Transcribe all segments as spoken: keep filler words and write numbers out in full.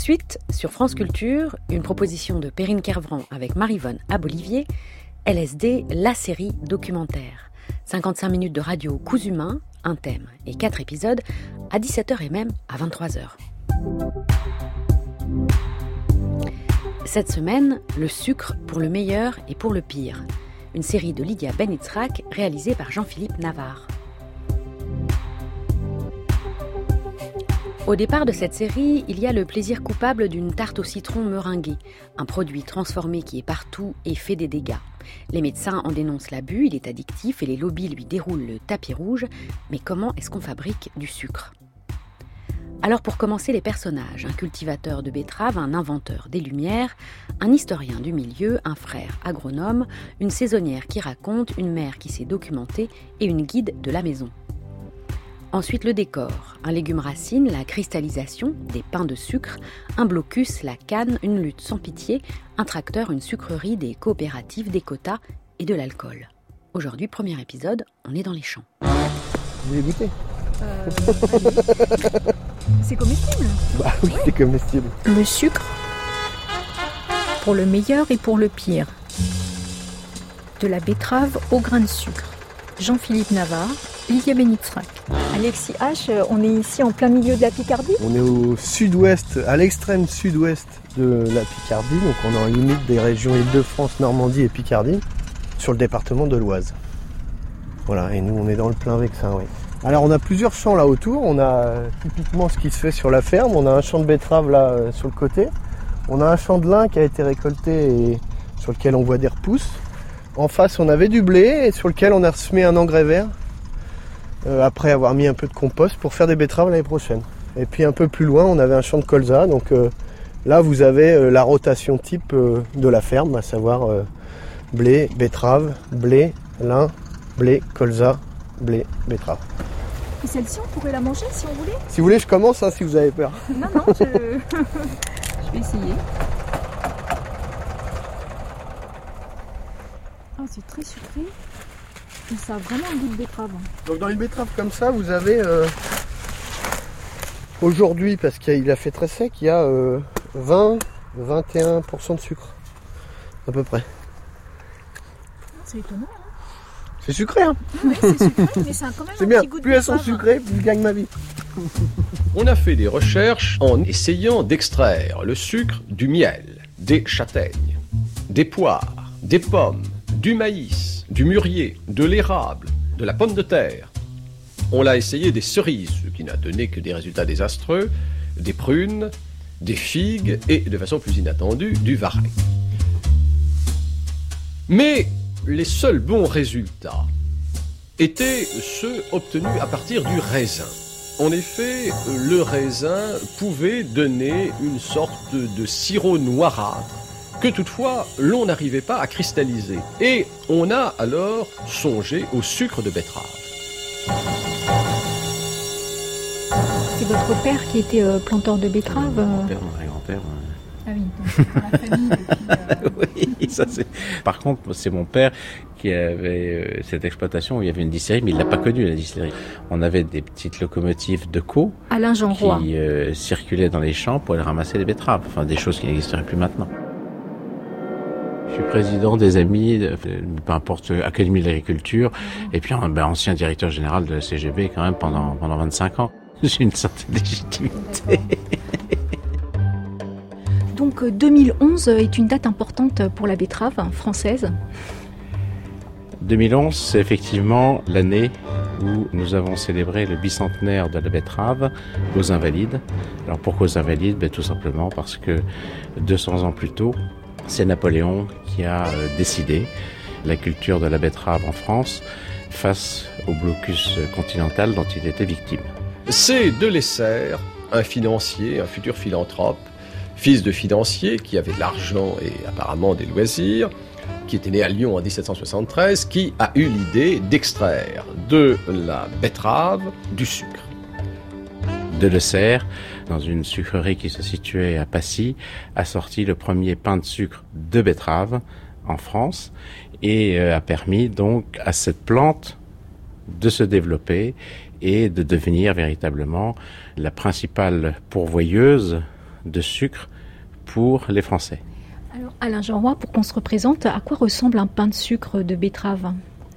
Suite, sur France Culture, une proposition de Perrine Kervran avec Maryvonne Abolivier, L S D, la série documentaire. cinquante-cinq minutes de radio cousu main, un thème et quatre épisodes, à dix-sept heures et même à vingt-trois heures. Cette semaine, le sucre pour le meilleur et pour le pire. Une série de Lydia Ben-Itzrak réalisée par Jean-Philippe Navarre. Au départ de cette série, il y a le plaisir coupable d'une tarte au citron meringuée, un produit transformé qui est partout et fait des dégâts. Les médecins en dénoncent l'abus, il est addictif et les lobbies lui déroulent le tapis rouge. Mais comment est-ce qu'on fabrique du sucre ? Alors pour commencer, les personnages, un cultivateur de betteraves, un inventeur des Lumières, un historien du milieu, un frère agronome, une saisonnière qui raconte, une mère qui s'est documentée et une guide de la maison. Ensuite le décor, un légume racine, la cristallisation, des pains de sucre, un blocus, la canne, une lutte sans pitié, un tracteur, une sucrerie, des coopératives, des quotas et de l'alcool. Aujourd'hui, premier épisode, on est dans les champs. Vous voulez goûter ? euh, C'est comestible ? Bah oui, ouais. C'est comestible. Le sucre, pour le meilleur et pour le pire. De la betterave au grain de sucre. Jean-Philippe Navarre, Lydia Ben-Itzrak. Alexis H, on est ici en plein milieu de la Picardie ? On est au sud-ouest, à l'extrême sud-ouest de la Picardie, donc on est en limite des régions Île-de-France, Normandie et Picardie, sur le département de l'Oise. Voilà, et nous on est dans le plein Vexin, oui. Alors on a plusieurs champs là autour, on a typiquement ce qui se fait sur la ferme, on a un champ de betterave là euh, sur le côté, on a un champ de lin qui a été récolté et sur lequel on voit des repousses. En face on avait du blé et sur lequel on a semé un engrais vert euh, après avoir mis un peu de compost pour faire des betteraves l'année prochaine. Et puis un peu plus loin on avait un champ de colza, donc euh, là vous avez euh, la rotation type euh, de la ferme, à savoir euh, blé, betterave, blé, lin, blé, colza, blé, betterave. Et celle-ci on pourrait la manger si on voulait ? Si vous voulez je commence hein, si vous avez peur. Non, non, je, je vais essayer. Ah, c'est très sucré. Et ça a vraiment un goût de betterave. Donc dans une betterave comme ça, vous avez euh, aujourd'hui, parce qu'il a fait très sec, il y a euh, vingt à vingt et un pour cent de sucre. À peu près. C'est étonnant. Hein, c'est sucré, hein ? Oui, c'est sucré, mais ça a quand même c'est un bien. petit goût de Plus elles sont betterave. sucrées, plus je gagne ma vie. On a fait des recherches en essayant d'extraire le sucre du miel, des châtaignes, des poires, des pommes, du maïs, du mûrier, de l'érable, de la pomme de terre. On l'a essayé des cerises, ce qui n'a donné que des résultats désastreux, des prunes, des figues et, de façon plus inattendue, du varech. Mais les seuls bons résultats étaient ceux obtenus à partir du raisin. En effet, le raisin pouvait donner une sorte de sirop noirâtre que toutefois l'on n'arrivait pas à cristalliser. Et on a alors songé au sucre de betterave. C'est votre père qui était euh, planteur de betterave euh... Mon père, mon arrière-grand-père. Ah oui, donc dans la famille depuis... Euh... Oui, ça c'est... Par contre, c'est mon père qui avait euh, cette exploitation où il y avait une distillerie, mais il l'a pas connue, la distillerie. On avait des petites locomotives de co Alain Jean Roy qui euh, circulaient dans les champs pour aller ramasser les betteraves. Enfin, des choses qui n'existeraient plus maintenant. Je suis président des Amis, de, peu importe, Académie de l'Agriculture, et puis ben, ancien directeur général de la C G B quand même pendant, pendant vingt-cinq ans. J'ai une certaine légitimité. Donc deux mille onze est une date importante pour la betterave française. deux mille onze, c'est effectivement l'année où nous avons célébré le bicentenaire de la betterave aux Invalides. Alors pourquoi aux Invalides ? Ben, tout simplement parce que deux cents ans plus tôt, c'est Napoléon qui a décidé la culture de la betterave en France face au blocus continental dont il était victime. C'est de Lesser, un financier, un futur philanthrope, fils de financier qui avait de l'argent et apparemment des loisirs, qui était né à Lyon en dix-sept cent soixante-treize, qui a eu l'idée d'extraire de la betterave du sucre. De Lesser, dans une sucrerie qui se situait à Passy, a sorti le premier pain de sucre de betterave en France et a permis donc à cette plante de se développer et de devenir véritablement la principale pourvoyeuse de sucre pour les Français. Alors Alain Jeanroy, pour qu'on se représente, à quoi ressemble un pain de sucre de betterave ?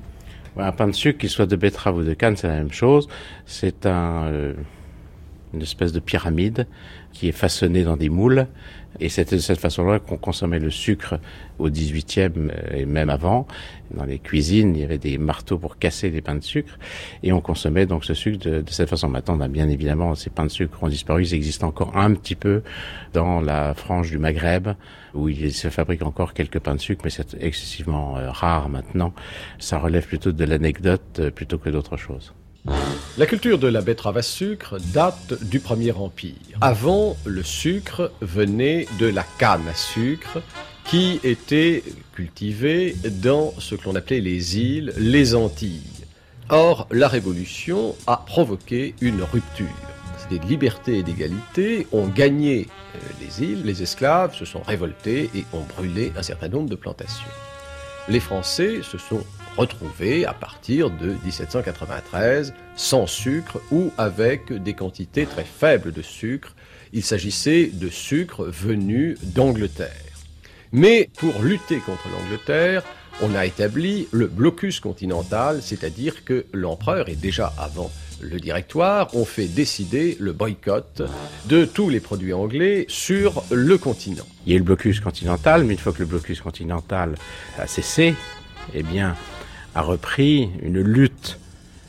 Un pain de sucre, qu'il soit de betterave ou de canne, c'est la même chose. C'est un, euh, une espèce de pyramide qui est façonnée dans des moules. Et c'était de cette façon-là qu'on consommait le sucre au dix-huitième et même avant. Dans les cuisines, il y avait des marteaux pour casser les pains de sucre. Et on consommait donc ce sucre de, de cette façon. Maintenant, bien évidemment, ces pains de sucre ont disparu. Ils existent encore un petit peu dans la frange du Maghreb, où il se fabrique encore quelques pains de sucre, mais c'est excessivement euh, rare maintenant. Ça relève plutôt de l'anecdote euh, plutôt que d'autre chose. La culture de la betterave à sucre date du Premier Empire. Avant, le sucre venait de la canne à sucre qui était cultivée dans ce que l'on appelait les îles, les Antilles. Or, la Révolution a provoqué une rupture. C'était de liberté et d'égalité, ont gagné les îles, les esclaves se sont révoltés et ont brûlé un certain nombre de plantations. Les Français se sont retrouvés à partir de dix-sept cent quatre-vingt-treize sans sucre ou avec des quantités très faibles de sucre. Il s'agissait de sucre venu d'Angleterre. Mais pour lutter contre l'Angleterre, on a établi le blocus continental, c'est-à-dire que l'empereur, et déjà avant le directoire, ont fait décider le boycott de tous les produits anglais sur le continent. Il y a eu le blocus continental, mais une fois que le blocus continental a cessé, eh bien, a repris une lutte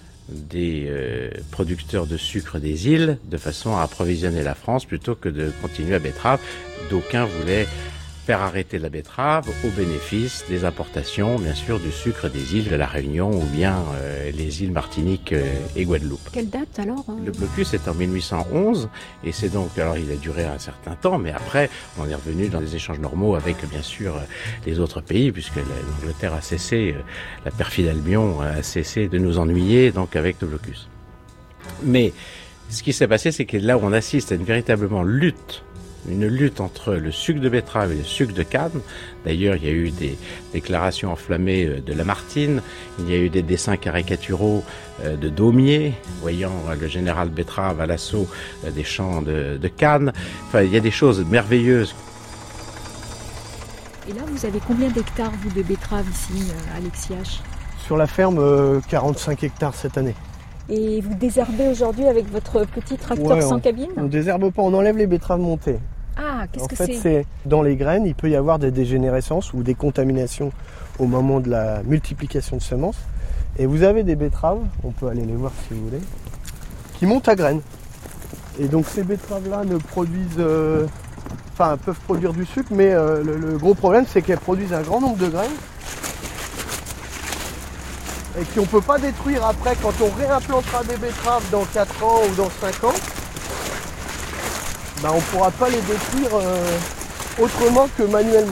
des euh, producteurs de sucre des îles de façon à approvisionner la France plutôt que de continuer à betterave. D'aucuns voulaient faire arrêter la betterave au bénéfice des importations, bien sûr, du sucre des îles de la Réunion ou bien euh, les îles Martinique euh, et Guadeloupe. Quelle date alors hein Le blocus est en mille huit cent onze et c'est donc, alors il a duré un certain temps, mais après on est revenu dans des échanges normaux avec bien sûr les autres pays puisque l'Angleterre a cessé, la perfide Albion a cessé de nous ennuyer donc avec le blocus. Mais ce qui s'est passé, c'est que là où on assiste à une véritablement lutte une lutte entre le sucre de betterave et le sucre de canne. D'ailleurs, il y a eu des déclarations enflammées de Lamartine, il y a eu des dessins caricaturaux de Daumier, voyant le général Betterave à l'assaut des champs de, de canne. Enfin, il y a des choses merveilleuses. Et là, vous avez combien d'hectares, vous, de betteraves ici, Alexis H ? Sur la ferme, euh, quarante-cinq hectares cette année. Et vous désherbez aujourd'hui avec votre petit tracteur ouais, sans on, cabine ? On ne désherbe pas, on enlève les betteraves montées. Ah, qu'est-ce en que fait, c'est, c'est dans les graines, il peut y avoir des dégénérescences ou des contaminations au moment de la multiplication de semences. Et vous avez des betteraves, on peut aller les voir si vous voulez, qui montent à graines. Et donc ces betteraves-là ne produisent, euh, enfin peuvent produire du sucre, mais euh, le, le gros problème c'est qu'elles produisent un grand nombre de graines et qu'on ne peut pas détruire après quand on réimplantera des betteraves dans quatre ans ou dans cinq ans. Ben, on ne pourra pas les détruire euh, autrement que manuellement.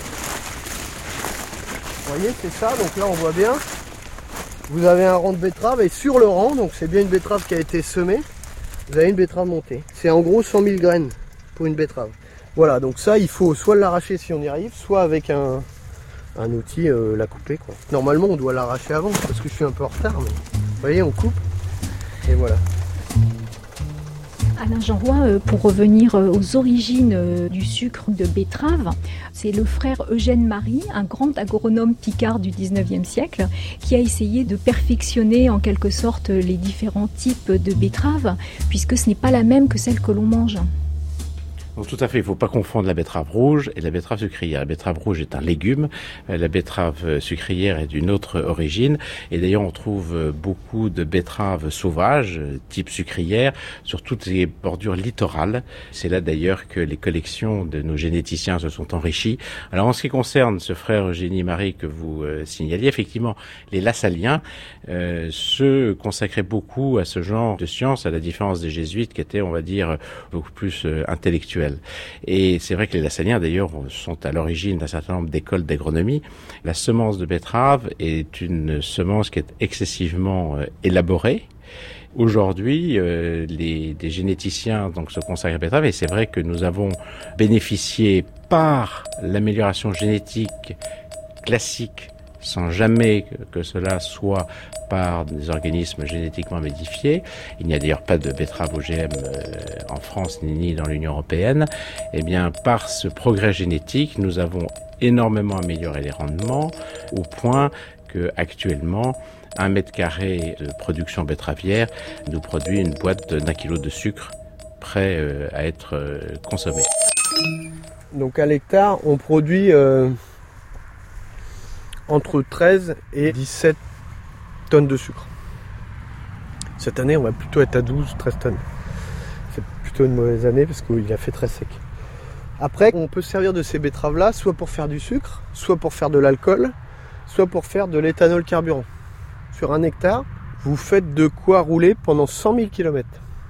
Vous voyez, c'est ça, donc là on voit bien. Vous avez un rang de betterave et sur le rang, donc c'est bien une betterave qui a été semée, vous avez une betterave montée. C'est en gros cent mille graines pour une betterave. Voilà, donc ça il faut soit l'arracher si on y arrive, soit avec un, un outil euh, la couper, quoi. Normalement on doit l'arracher avant parce que je suis un peu en retard, mais vous voyez, on coupe et voilà. Alain Jeanroy, pour revenir aux origines du sucre de betterave, c'est le frère Eugène Marie, un grand agronome picard du dix-neuvième siècle, qui a essayé de perfectionner en quelque sorte les différents types de betteraves, puisque ce n'est pas la même que celle que l'on mange. Donc, tout à fait, il ne faut pas confondre la betterave rouge et la betterave sucrière. La betterave rouge est un légume, la betterave sucrière est d'une autre origine. Et d'ailleurs, on trouve beaucoup de betteraves sauvages, type sucrière, sur toutes les bordures littorales. C'est là d'ailleurs que les collections de nos généticiens se sont enrichies. Alors, en ce qui concerne ce frère Eugénie Marie que vous euh, signaliez, effectivement, les Lassaliens euh, se consacraient beaucoup à ce genre de sciences, à la différence des jésuites qui étaient, on va dire, beaucoup plus euh, intellectuels. Et c'est vrai que les Lassaliens, d'ailleurs, sont à l'origine d'un certain nombre d'écoles d'agronomie. La semence de betterave est une semence qui est excessivement euh, élaborée. Aujourd'hui, euh, les, les généticiens donc, se consacrent à la betterave et c'est vrai que nous avons bénéficié par l'amélioration génétique classique sans jamais que cela soit par des organismes génétiquement modifiés. Il n'y a d'ailleurs pas de betterave O G M en France ni dans l'Union européenne. Eh bien, par ce progrès génétique, nous avons énormément amélioré les rendements au point que actuellement, un mètre carré de production betteravière nous produit une boîte d'un kilo de sucre prêt à être consommé. Donc à l'hectare, on produit euh, entre treize et dix-sept tonnes de sucre. Cette année, on va plutôt être à douze treize tonnes. C'est plutôt une mauvaise année parce qu'il a fait très sec. Après, on peut se servir de ces betteraves-là, soit pour faire du sucre, soit pour faire de l'alcool, soit pour faire de l'éthanol carburant. Sur un hectare, vous faites de quoi rouler pendant cent mille kilomètres.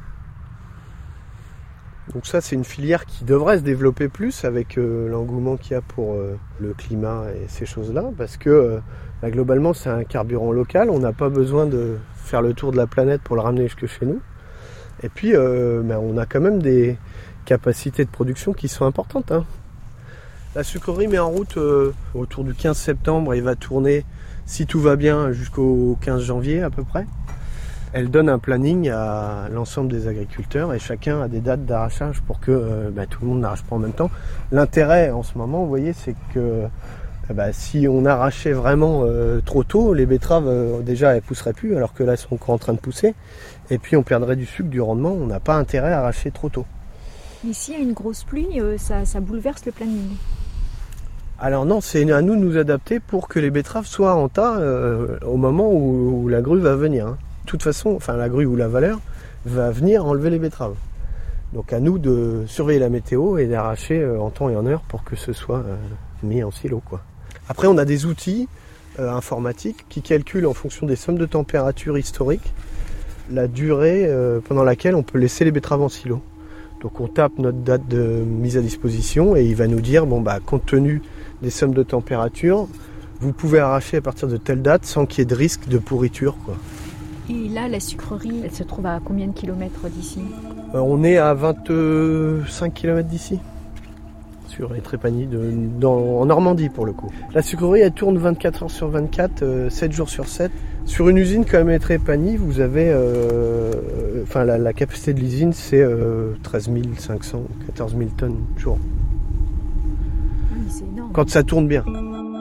Donc ça, c'est une filière qui devrait se développer plus avec euh, l'engouement qu'il y a pour euh, le climat et ces choses-là, parce que euh, bah, globalement, c'est un carburant local. On n'a pas besoin de faire le tour de la planète pour le ramener jusque chez nous. Et puis, euh, bah, on a quand même des capacités de production qui sont importantes, hein. La sucrerie met en route euh, autour du quinze septembre et va tourner, si tout va bien, jusqu'au quinze janvier à peu près. Elle donne un planning à l'ensemble des agriculteurs et chacun a des dates d'arrachage pour que euh, bah, tout le monde n'arrache pas en même temps. L'intérêt en ce moment, vous voyez, c'est que bah, si on arrachait vraiment euh, trop tôt, les betteraves euh, déjà elles pousseraient plus alors que là elles sont encore en train de pousser. Et puis on perdrait du sucre, du rendement. On n'a pas intérêt à arracher trop tôt. Mais s'il y a une grosse pluie, euh, ça, ça bouleverse le planning. Alors non, c'est à nous de nous adapter pour que les betteraves soient en tas euh, au moment où, où la grue va venir, hein. De toute façon, enfin la grue ou la valeur va venir enlever les betteraves. Donc à nous de surveiller la météo et d'arracher en temps et en heure pour que ce soit mis en silo, quoi. Après, on a des outils euh, informatiques qui calculent en fonction des sommes de température historiques la durée euh, pendant laquelle on peut laisser les betteraves en silo. Donc on tape notre date de mise à disposition et il va nous dire, bon bah compte tenu des sommes de température, vous pouvez arracher à partir de telle date sans qu'il y ait de risque de pourriture, quoi. Et là, la sucrerie, elle se trouve à combien de kilomètres d'ici ? euh, On est à vingt-cinq kilomètres d'ici, sur les Trépanies, de, dans, en Normandie pour le coup. La sucrerie, elle tourne vingt-quatre heures sur vingt-quatre, euh, sept jours sur sept. Sur une usine comme les Trépanies, vous avez, euh, enfin la, la capacité de l'usine, c'est euh, treize mille cinq cents, quatorze mille tonnes jour. Oui, c'est énorme. Quand ça tourne bien.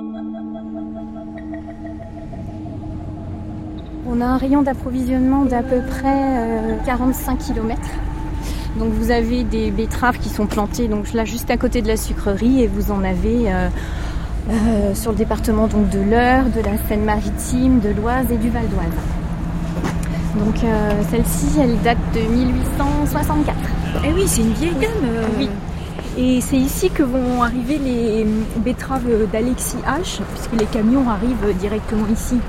On a un rayon d'approvisionnement d'à peu près euh, quarante-cinq kilomètres. Donc vous avez des betteraves qui sont plantées donc là juste à côté de la sucrerie et vous en avez euh, euh, sur le département donc de l'Eure, de la Seine-Maritime, de l'Oise et du Val d'Oise. Donc euh, celle-ci, elle date de mille huit cent soixante-quatre. Eh oui, c'est une vieille gamme. Euh... Oui. Et c'est ici que vont arriver les betteraves d'Alexis H, puisque les camions arrivent directement ici.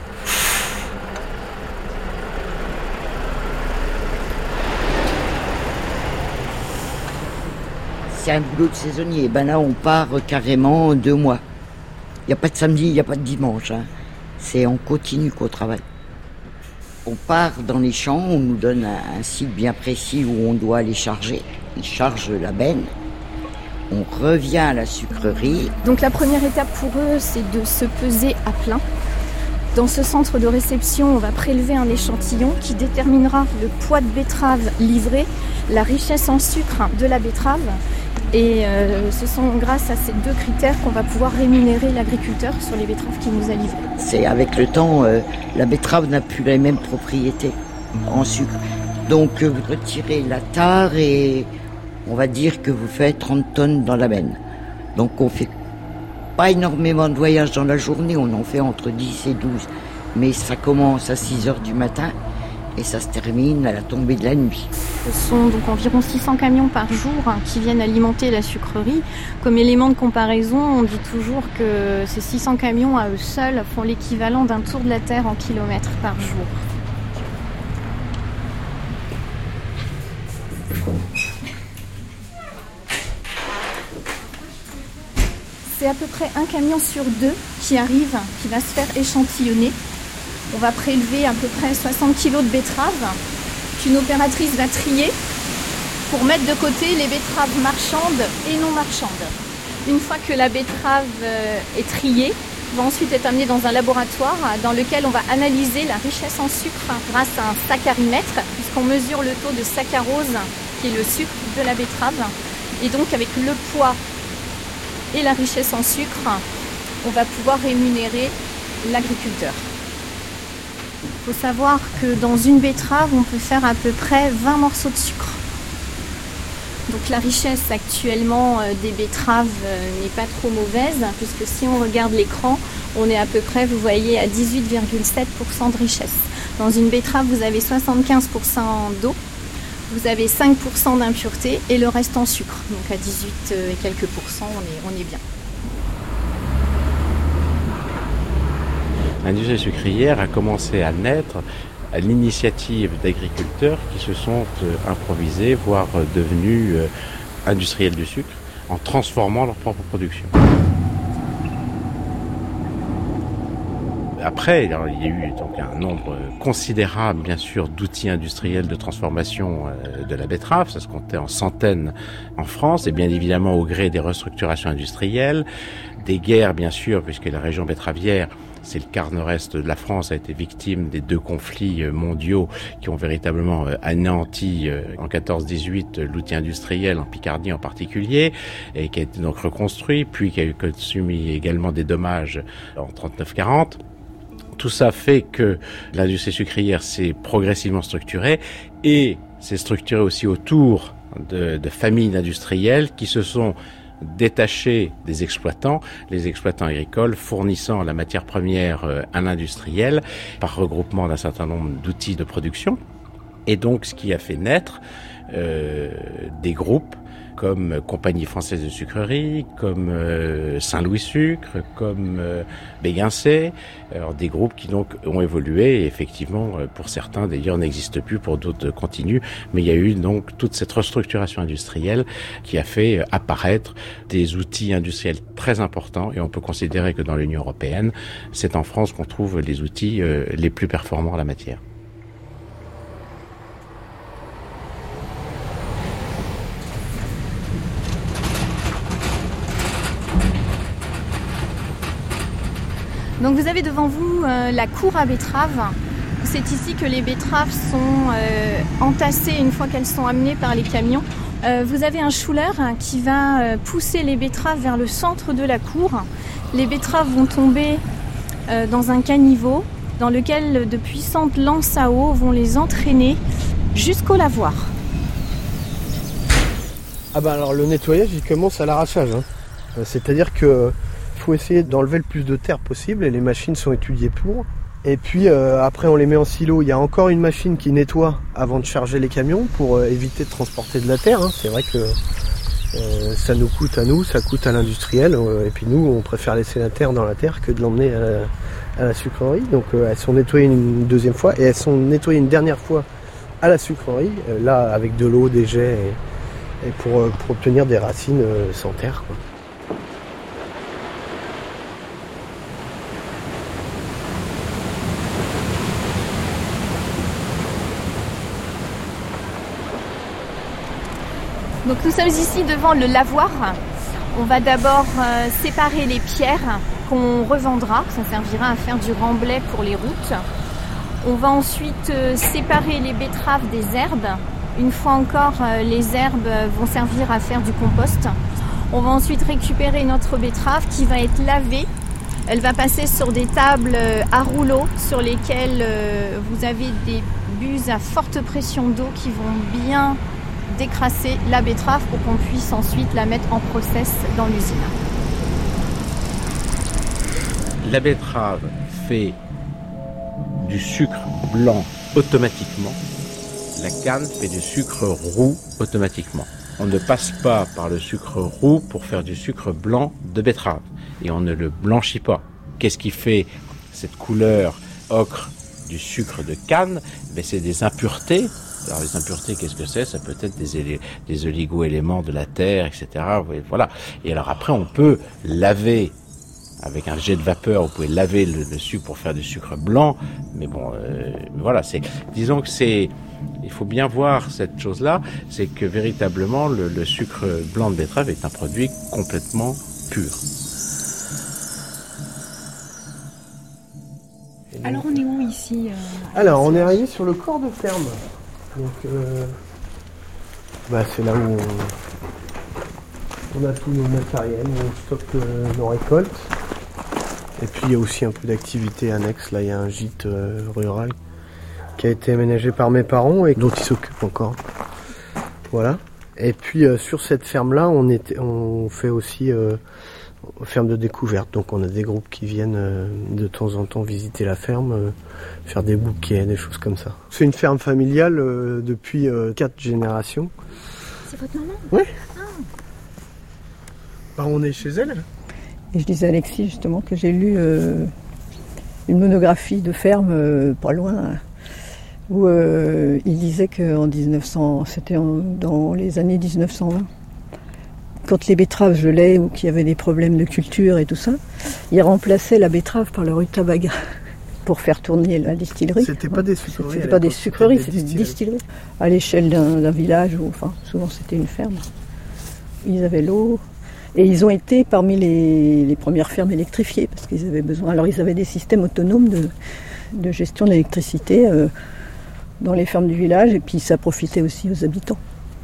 C'est un boulot de saisonnier. Ben là, on part carrément deux mois. Il n'y a pas de samedi, il n'y a pas de dimanche, hein. C'est on continue qu'on travaille. On part dans les champs, on nous donne un, un site bien précis où on doit aller charger. Ils chargent la benne. On revient à la sucrerie. Donc la première étape pour eux, c'est de se peser à plein. Dans ce centre de réception, on va prélever un échantillon qui déterminera le poids de betterave livré, la richesse en sucre de la betterave. Et euh, ce sont grâce à ces deux critères qu'on va pouvoir rémunérer l'agriculteur sur les betteraves qu'il nous a livrées. C'est avec le temps, euh, la betterave n'a plus les mêmes propriétés en sucre. Donc euh, vous retirez la tare et on va dire que vous faites trente tonnes dans la benne. Donc on fait pas énormément de voyages dans la journée, on en fait entre dix et douze. Mais ça commence à six heures du matin et ça se termine à la tombée de la nuit. Ce sont donc environ six cents camions par jour hein, qui viennent alimenter la sucrerie. Comme élément de comparaison, on dit toujours que ces six cents camions à eux seuls font l'équivalent d'un tour de la Terre en kilomètres par jour. C'est à peu près un camion sur deux qui arrive, qui va se faire échantillonner. On va prélever à peu près soixante kilos de betteraves qu'une opératrice va trier pour mettre de côté les betteraves marchandes et non marchandes. Une fois que la betterave est triée, va ensuite être amené dans un laboratoire dans lequel on va analyser la richesse en sucre grâce à un saccharimètre, puisqu'on mesure le taux de saccharose, qui est le sucre de la betterave. Et donc avec le poids et la richesse en sucre, on va pouvoir rémunérer l'agriculteur. Il faut savoir que dans une betterave, on peut faire à peu près vingt morceaux de sucre. Donc la richesse actuellement des betteraves n'est pas trop mauvaise, puisque si on regarde l'écran, on est à peu près, vous voyez, à dix-huit virgule sept pour cent de richesse. Dans une betterave, vous avez soixante-quinze pour cent d'eau, vous avez cinq pour cent d'impureté et le reste en sucre. Donc à dix-huit et quelques pourcents, on est, on est bien. L'industrie sucrière a commencé à naître à l'initiative d'agriculteurs qui se sont euh, improvisés, voire euh, devenus euh, industriels du sucre, en transformant leur propre production. Après, alors, il y a eu donc un nombre considérable, bien sûr, d'outils industriels de transformation euh, de la betterave. Ça se comptait en centaines en France, et bien évidemment au gré des restructurations industrielles, des guerres, bien sûr, puisque la région betteravière, c'est le quart nord-est de la France, a été victime des deux conflits mondiaux qui ont véritablement anéanti en quatorze dix-huit l'outil industriel, en Picardie en particulier, et qui a été donc reconstruit, puis qui a eu subi également des dommages en trente-neuf quarante. Tout ça fait que l'industrie sucrière s'est progressivement structurée et s'est structurée aussi autour de, de familles d'industriels qui se sont détachés des exploitants, les exploitants agricoles fournissant la matière première à l'industriel par regroupement d'un certain nombre d'outils de production. Et donc ce qui a fait naître euh, des groupes comme Compagnie Française de Sucrerie, comme euh, Saint-Louis Sucre, comme euh, Béguincé, alors des groupes qui donc ont évolué et effectivement pour certains d'ailleurs n'existent plus, pour d'autres continuent, mais il y a eu donc toute cette restructuration industrielle qui a fait apparaître des outils industriels très importants, et on peut considérer que dans l'Union européenne, c'est en France qu'on trouve les outils euh, les plus performants en la matière. Donc vous avez devant vous euh, la cour à betteraves. C'est ici que les betteraves sont euh, entassées une fois qu'elles sont amenées par les camions. Euh, vous avez un chouleur hein, qui va euh, pousser les betteraves vers le centre de la cour. Les betteraves vont tomber euh, dans un caniveau dans lequel de puissantes lances à eau vont les entraîner jusqu'au lavoir. Ah bah alors le nettoyage il commence à l'arrachage. Hein. C'est-à-dire que il faut essayer d'enlever le plus de terre possible et les machines sont étudiées pour. Et puis euh, après on les met en silo. Il y a encore une machine qui nettoie avant de charger les camions pour euh, éviter de transporter de la terre. Hein. C'est vrai que euh, ça nous coûte à nous, ça coûte à l'industriel. Euh, et puis nous on préfère laisser la terre dans la terre que de l'emmener à la, à la sucrerie. Donc euh, elles sont nettoyées une deuxième fois et elles sont nettoyées une dernière fois à la sucrerie. Euh, là avec de l'eau, des jets et, et pour, euh, pour obtenir des racines euh, sans terre, quoi. Donc nous sommes ici devant le lavoir. On va d'abord euh, séparer les pierres qu'on revendra, ça servira à faire du remblai pour les routes. On va ensuite euh, séparer les betteraves des herbes. Une fois encore, euh, les herbes vont servir à faire du compost. On va ensuite récupérer notre betterave qui va être lavée. Elle va passer sur des tables à rouleaux sur lesquelles euh, vous avez des buses à forte pression d'eau qui vont bien décrasser la betterave pour qu'on puisse ensuite la mettre en process dans l'usine. La betterave fait du sucre blanc automatiquement. La canne fait du sucre roux automatiquement. On ne passe pas par le sucre roux pour faire du sucre blanc de betterave. Et on ne le blanchit pas. Qu'est-ce qui fait cette couleur ocre du sucre de canne? Ben, c'est des impuretés. Alors les impuretés, qu'est-ce que c'est? Ça peut être des, des oligo-éléments de la terre, et cetera. Voilà. Et alors après, on peut laver avec un jet de vapeur. Vous pouvez laver le, le sucre pour faire du sucre blanc. Mais bon, euh, voilà. C'est, disons que c'est, il faut bien voir cette chose-là, c'est que véritablement le, le sucre blanc de betterave est un produit complètement pur. Alors, on est arrivé sur le corps de ferme. Donc, euh, bah, c'est là où on, on a tous nos matériels, où on stocke euh, nos récoltes. Et puis, il y a aussi un peu d'activité annexe. Là, il y a un gîte euh, rural qui a été aménagé par mes parents et dont ils s'occupent encore. Voilà. Et puis, euh, sur cette ferme-là, on, était, on fait aussi... Euh, ferme de découverte, donc on a des groupes qui viennent euh, de temps en temps visiter la ferme, euh, faire des bouquets, des choses comme ça. C'est une ferme familiale euh, depuis euh, quatre générations. C'est votre maman ? Oui. Ah. Bah, on est chez elle. Et je disais à Alexis justement que j'ai lu euh, une monographie de ferme euh, pas loin, où euh, il disait qu'en dix-neuf cents, c'était en, dans les années dix-neuf cent vingt. Quand les betteraves gelaient ou qu'il y avait des problèmes de culture et tout ça, ils remplaçaient la betterave par le rutabaga pour faire tourner la distillerie. C'était pas des sucreries. C'était pas des sucreries, c'était des distilleries. À l'échelle d'un, d'un village, ou enfin souvent c'était une ferme. Ils avaient l'eau et ils ont été parmi les, les premières fermes électrifiées parce qu'ils avaient besoin. Alors ils avaient des systèmes autonomes de, de gestion de l'électricité euh, dans les fermes du village et puis ça profitait aussi aux habitants.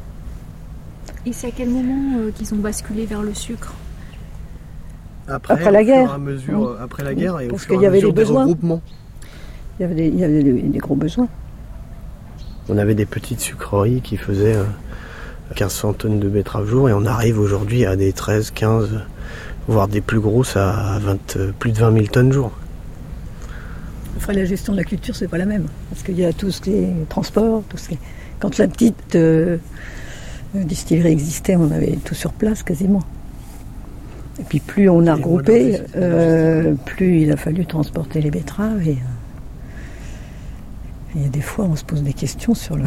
Et c'est à quel moment euh, qu'ils ont basculé vers le sucre ? Après, après la guerre. À mesure, oui. Après la guerre et Parce au fur qu'il y et à avait mesure des besoins. regroupements. Il y avait, des, il y avait des, des gros besoins. On avait des petites sucreries qui faisaient euh, quinze cents tonnes de betteraves jour et on arrive aujourd'hui à des treize, quinze, voire des plus grosses à vingt, plus de vingt mille tonnes jour. Après la gestion de la culture, c'est pas la même. Parce qu'il y a tout ce qui est transport, tout ce qui est... Quand la petite... Euh, distillerie existait, on avait tout sur place quasiment. Et puis plus on a regroupé, euh, plus il a fallu transporter les betteraves. Et il y a des fois, on se pose des questions sur le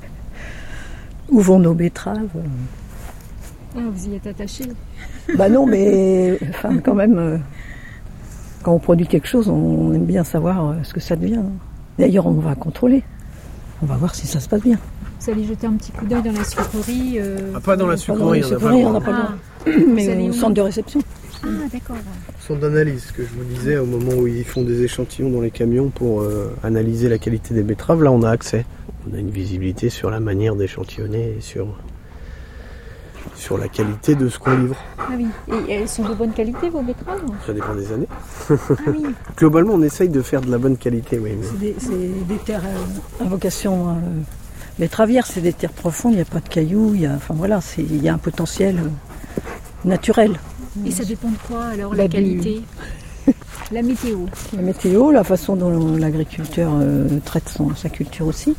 où vont nos betteraves. Ah, vous y êtes attaché ? Bah non, mais enfin quand même, euh, quand on produit quelque chose, on aime bien savoir euh, ce que ça devient. D'ailleurs, on va contrôler. On va voir si ça se passe bien. Vous allez jeter un petit coup d'œil dans la sucrerie euh... ah, Pas dans la sucrerie, on n'a pas le droit. Ah. Mais au centre de réception. Ah, d'accord. Centre d'analyse, que je vous disais, au moment où ils font des échantillons dans les camions pour euh, analyser la qualité des betteraves, là on a accès. On a une visibilité sur la manière d'échantillonner et sur, sur la qualité de ce qu'on livre. Ah oui, et elles sont de bonne qualité vos betteraves ? Ça dépend des années. Ah oui. Globalement, on essaye de faire de la bonne qualité, oui. Mais... C'est, des, c'est des terres euh, à vocation euh, betteravière, c'est des terres profondes, il n'y a pas de cailloux, il y a, enfin voilà, c'est, il y a un potentiel euh, naturel. Et ça dépend de quoi alors, bah, la qualité du... La météo. La météo, la façon dont l'agriculteur euh, traite son, sa culture aussi.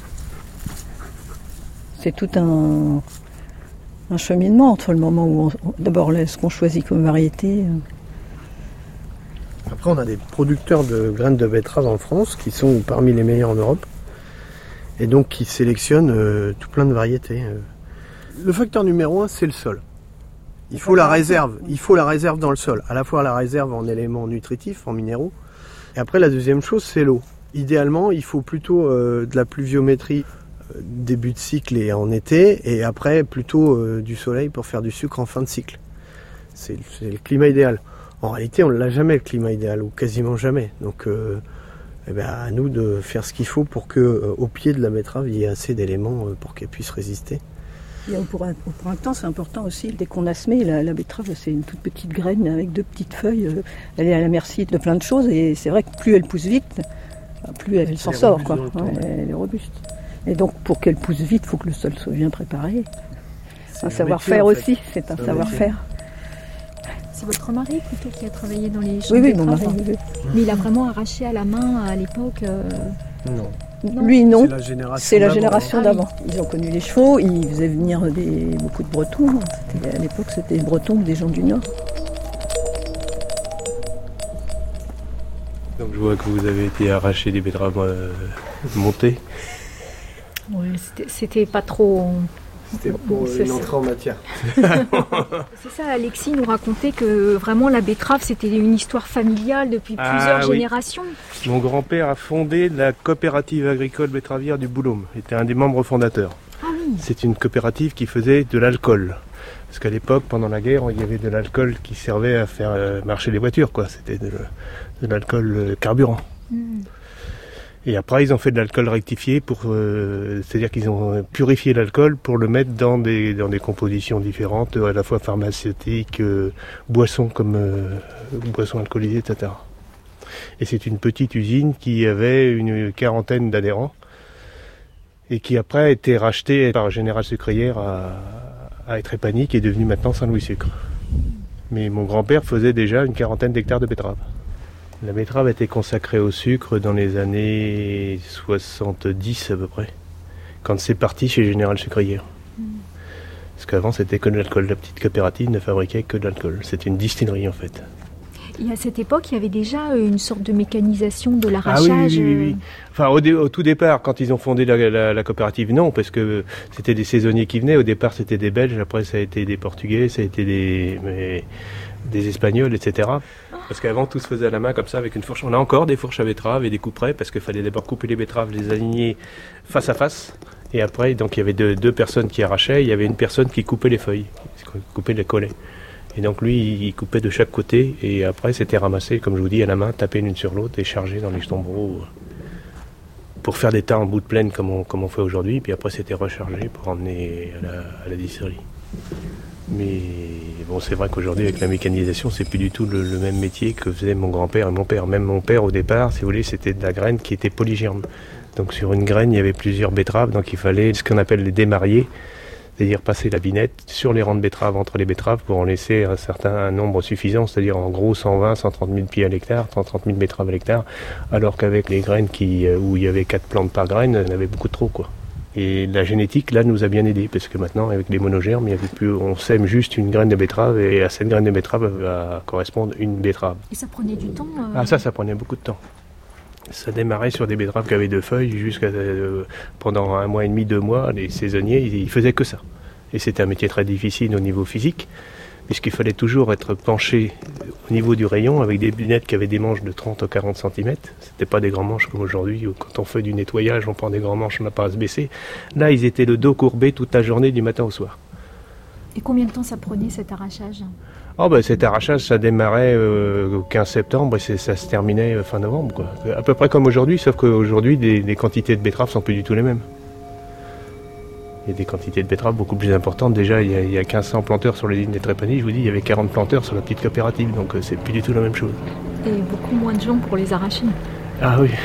C'est tout un, un cheminement entre le moment où on, d'abord ce qu'on choisit comme variété. Après, on a des producteurs de graines de betterave en France qui sont parmi les meilleurs en Europe et donc qui sélectionnent euh, tout plein de variétés. Le facteur numéro un, c'est le sol. Il faut la réserve, il faut la réserve dans le sol, à la fois la réserve en éléments nutritifs, en minéraux, et après la deuxième chose, c'est l'eau. Idéalement, il faut plutôt euh, de la pluviométrie euh, début de cycle et en été, et après plutôt euh, du soleil pour faire du sucre en fin de cycle. C'est, c'est le climat idéal. En réalité, on ne l'a jamais le climat idéal, ou quasiment jamais. Donc, euh, eh ben, à nous de faire ce qu'il faut pour que, euh, au pied de la betterave, il y ait assez d'éléments euh, pour qu'elle puisse résister. Et au, au printemps, c'est important aussi, dès qu'on a semé, la, la betterave, c'est une toute petite graine avec deux petites feuilles. Euh, elle est à la merci de plein de choses, et c'est vrai que plus elle pousse vite, plus elle, elle s'en sort, quoi. Ouais, elle est robuste. Et donc, pour qu'elle pousse vite, il faut que le sol soit bien préparé. C'est un, un savoir-faire métier, en fait. Aussi, c'est un, un savoir-faire. Métier. C'est votre mari plutôt qui a travaillé dans les champs oui, de oui, betterave. Mon mari, oui. Mais il a vraiment arraché à la main à l'époque euh... Non. Non. Lui, non. C'est la génération c'est la d'avant. génération Ah, d'avant. oui. Ils ont connu les chevaux, ils faisaient venir des, beaucoup de Bretons. C'était, à l'époque, c'était des Bretons ou des gens du Nord. Donc je vois que vous avez été arraché des betteraves euh, montées. Oui, c'était, c'était pas trop... C'était pour c'est une entrée en matière. C'est ça, Alexis nous racontait que vraiment la betterave c'était une histoire familiale depuis ah, plusieurs oui. générations. Mon grand-père a fondé la coopérative agricole betteravière du Boulôme, il était un des membres fondateurs. Ah oui. C'est une coopérative qui faisait de l'alcool. Parce qu'à l'époque, pendant la guerre, il y avait de l'alcool qui servait à faire marcher les voitures, quoi. C'était de, de l'alcool carburant. Mm. Et après, ils ont fait de l'alcool rectifié, pour, euh, c'est-à-dire qu'ils ont purifié l'alcool pour le mettre dans des, dans des compositions différentes, à la fois pharmaceutiques, euh, boissons comme euh, boissons alcoolisées, et cetera. Et c'est une petite usine qui avait une quarantaine d'adhérents et qui après a été rachetée par Général Sucrière à, à Étrépagny, qui est devenu maintenant Saint-Louis Sucre. Mais mon grand-père faisait déjà une quarantaine d'hectares de betteraves. La betterave a été consacrée au sucre dans les années soixante-dix à peu près, quand c'est parti chez Général Sucrière. Mmh. Parce qu'avant c'était que de l'alcool, la petite coopérative ne fabriquait que de l'alcool. C'était une distillerie en fait. Et à cette époque, il y avait déjà une sorte de mécanisation de l'arrachage. Ah oui, oui, oui, oui. Enfin, au, dé- au tout départ, quand ils ont fondé la, la, la coopérative, non, parce que c'était des saisonniers qui venaient. Au départ, c'était des Belges, après ça a été des Portugais, ça a été des... Mais... des Espagnols, et cetera. Parce qu'avant, tout se faisait à la main, comme ça, avec une fourche. On a encore des fourches à betteraves et des couperets, parce qu'il fallait d'abord couper les betteraves, les aligner face à face. Et après, donc, il y avait deux, deux personnes qui arrachaient, il y avait une personne qui coupait les feuilles, qui coupait les collets. Et donc, lui, il coupait de chaque côté, et après, c'était ramassé, comme je vous dis, à la main, tapé l'une sur l'autre et chargé dans les tombereaux pour faire des tas en bout de plaine, comme on, comme on fait aujourd'hui. Puis après, c'était rechargé pour emmener à la, à la distillerie. Mais bon, c'est vrai qu'aujourd'hui, avec la mécanisation, c'est plus du tout le, le même métier que faisait mon grand-père et mon père. Même mon père, au départ, si vous voulez, c'était de la graine qui était polygerme. Donc sur une graine, il y avait plusieurs betteraves, donc il fallait ce qu'on appelle les démarier, c'est-à-dire passer la binette sur les rangs de betteraves, entre les betteraves, pour en laisser un certain nombre suffisant, c'est-à-dire en gros cent vingt, cent trente mille pieds à l'hectare, cent trente mille betteraves à l'hectare, alors qu'avec les graines qui, où il y avait quatre plantes par graine, il y en avait beaucoup trop, quoi. Et la génétique, là, nous a bien aidé, parce que maintenant, avec les monogermes, il y avait plus, on sème juste une graine de betterave, et à cette graine de betterave va correspondre une betterave. Et ça prenait du temps euh... Ah, ça, ça prenait beaucoup de temps. Ça démarrait sur des betteraves qui avaient deux feuilles, jusqu'à euh, pendant un mois et demi, deux mois, les saisonniers, ils, ils faisaient que ça. Et c'était un métier très difficile au niveau physique, puisqu'il fallait toujours être penché au niveau du rayon avec des lunettes qui avaient des manches de trente à quarante centimètres. C'était pas des grands manches comme aujourd'hui, où quand on fait du nettoyage, on prend des grands manches, on n'a pas à se baisser. Là, ils étaient le dos courbé toute la journée, du matin au soir. Et combien de temps ça prenait cet arrachage ? Oh ben, cet arrachage, ça démarrait euh, au quinze septembre et c'est, ça se terminait fin novembre, quoi. À peu près comme aujourd'hui, sauf qu'aujourd'hui, les, les quantités de betteraves sont plus du tout les mêmes. Il y a des quantités de betteraves beaucoup plus importantes. Déjà, il y a, il y a mille cinq cents planteurs sur les lignes d'Étrépagny. Je vous dis, il y avait quarante planteurs sur la petite coopérative, donc euh, c'est plus du tout la même chose. Et beaucoup moins de gens pour les arracher. Ah oui.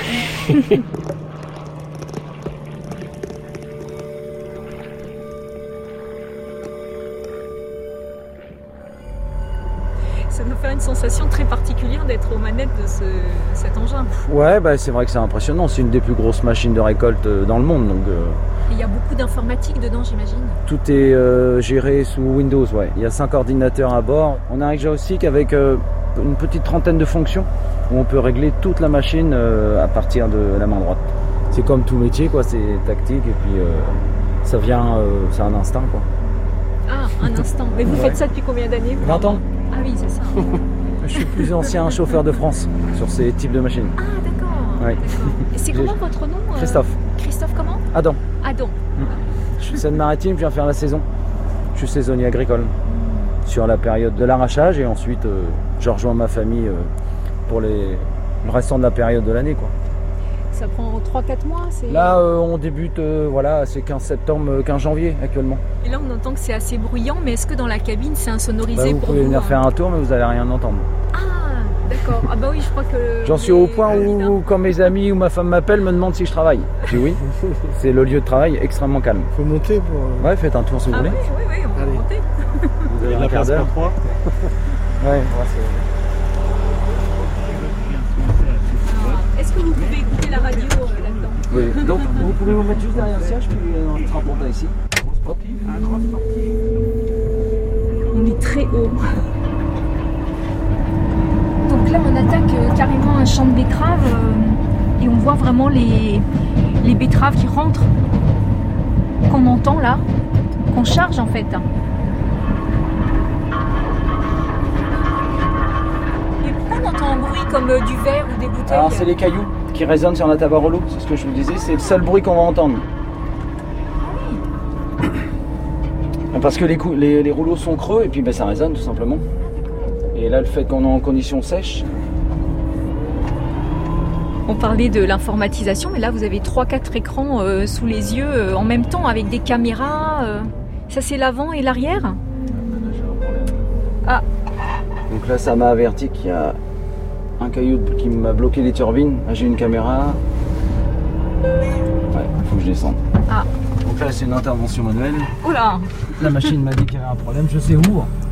Ça doit faire une sensation très particulière d'être aux manettes de ce, cet engin. Ouais, bah, c'est vrai que c'est impressionnant. C'est une des plus grosses machines de récolte dans le monde. Donc, euh... il y a beaucoup d'informatique dedans, j'imagine. Tout est euh, géré sous Windows, ouais. Il y a cinq ordinateurs à bord. On a un joystick avec euh, une petite trentaine de fonctions où on peut régler toute la machine euh, à partir de la main droite. C'est comme tout métier, quoi. C'est tactique et puis euh, ça vient, euh, c'est un instinct, quoi. Ah, un instant. Mais vous ouais. faites ça depuis combien d'années ? vingt ans. Ah oui, c'est ça. Je suis plus ancien chauffeur de France sur ces types de machines. Ah, d'accord. Ouais. d'accord. Et c'est comment votre nom ? Christophe. Christophe comment ? Adam. Adam. Mmh. Je suis Seine-Maritime, je viens faire la saison. Je suis saisonnier agricole mmh. sur la période de l'arrachage et ensuite euh, je rejoins ma famille euh, pour les, le restant de la période de l'année, quoi. Ça prend trois quatre mois c'est... Là, euh, on débute, euh, voilà, c'est quinze septembre, quinze janvier actuellement. Et là, on entend que c'est assez bruyant, mais est-ce que dans la cabine, c'est insonorisé bah, vous pour vous ? Vous pouvez venir hein faire un tour, mais vous n'allez rien entendre. Ah, d'accord. Ah bah oui, je crois que... J'en suis au point où, où, quand mes amis ou ma femme m'appellent, me demandent si je travaille. Je dis oui. C'est le lieu de travail extrêmement calme. Faut monter pour... Ouais, faites un tour si vous ah voulez. Oui, oui, oui, on peut monter. Vous avez un quart d'heure. trois. Ouais, ouais, c'est... Est-ce que vous pouvez écouter la radio euh, là-dedans ? Oui, donc vous pouvez vous mettre juste derrière le siège, puis on sera pour ici. Hop. On est très haut. Donc là, on attaque euh, carrément un champ de betteraves euh, et on voit vraiment les, les betteraves qui rentrent, qu'on entend là, qu'on charge en fait. On entend un bruit comme euh, du verre ou des bouteilles. Alors c'est les cailloux qui résonnent sur la table à rouleau, c'est ce que je vous disais, c'est le seul bruit qu'on va entendre. Parce que les, cou- les, les rouleaux sont creux et puis ben, ça résonne tout simplement. Et là le fait qu'on est en conditions sèches, On parlait de l'informatisation, mais là vous avez trois quatre écrans euh, sous les yeux euh, en même temps avec des caméras. Euh. Ça c'est l'avant et l'arrière. Ah. Donc là ça m'a averti qu'il y a un caillou qui m'a bloqué les turbines. Là j'ai une caméra. Ouais, il faut que je descende. Ah. Donc là c'est une intervention manuelle. Oula. La machine m'a dit qu'il y avait un problème, je sais où.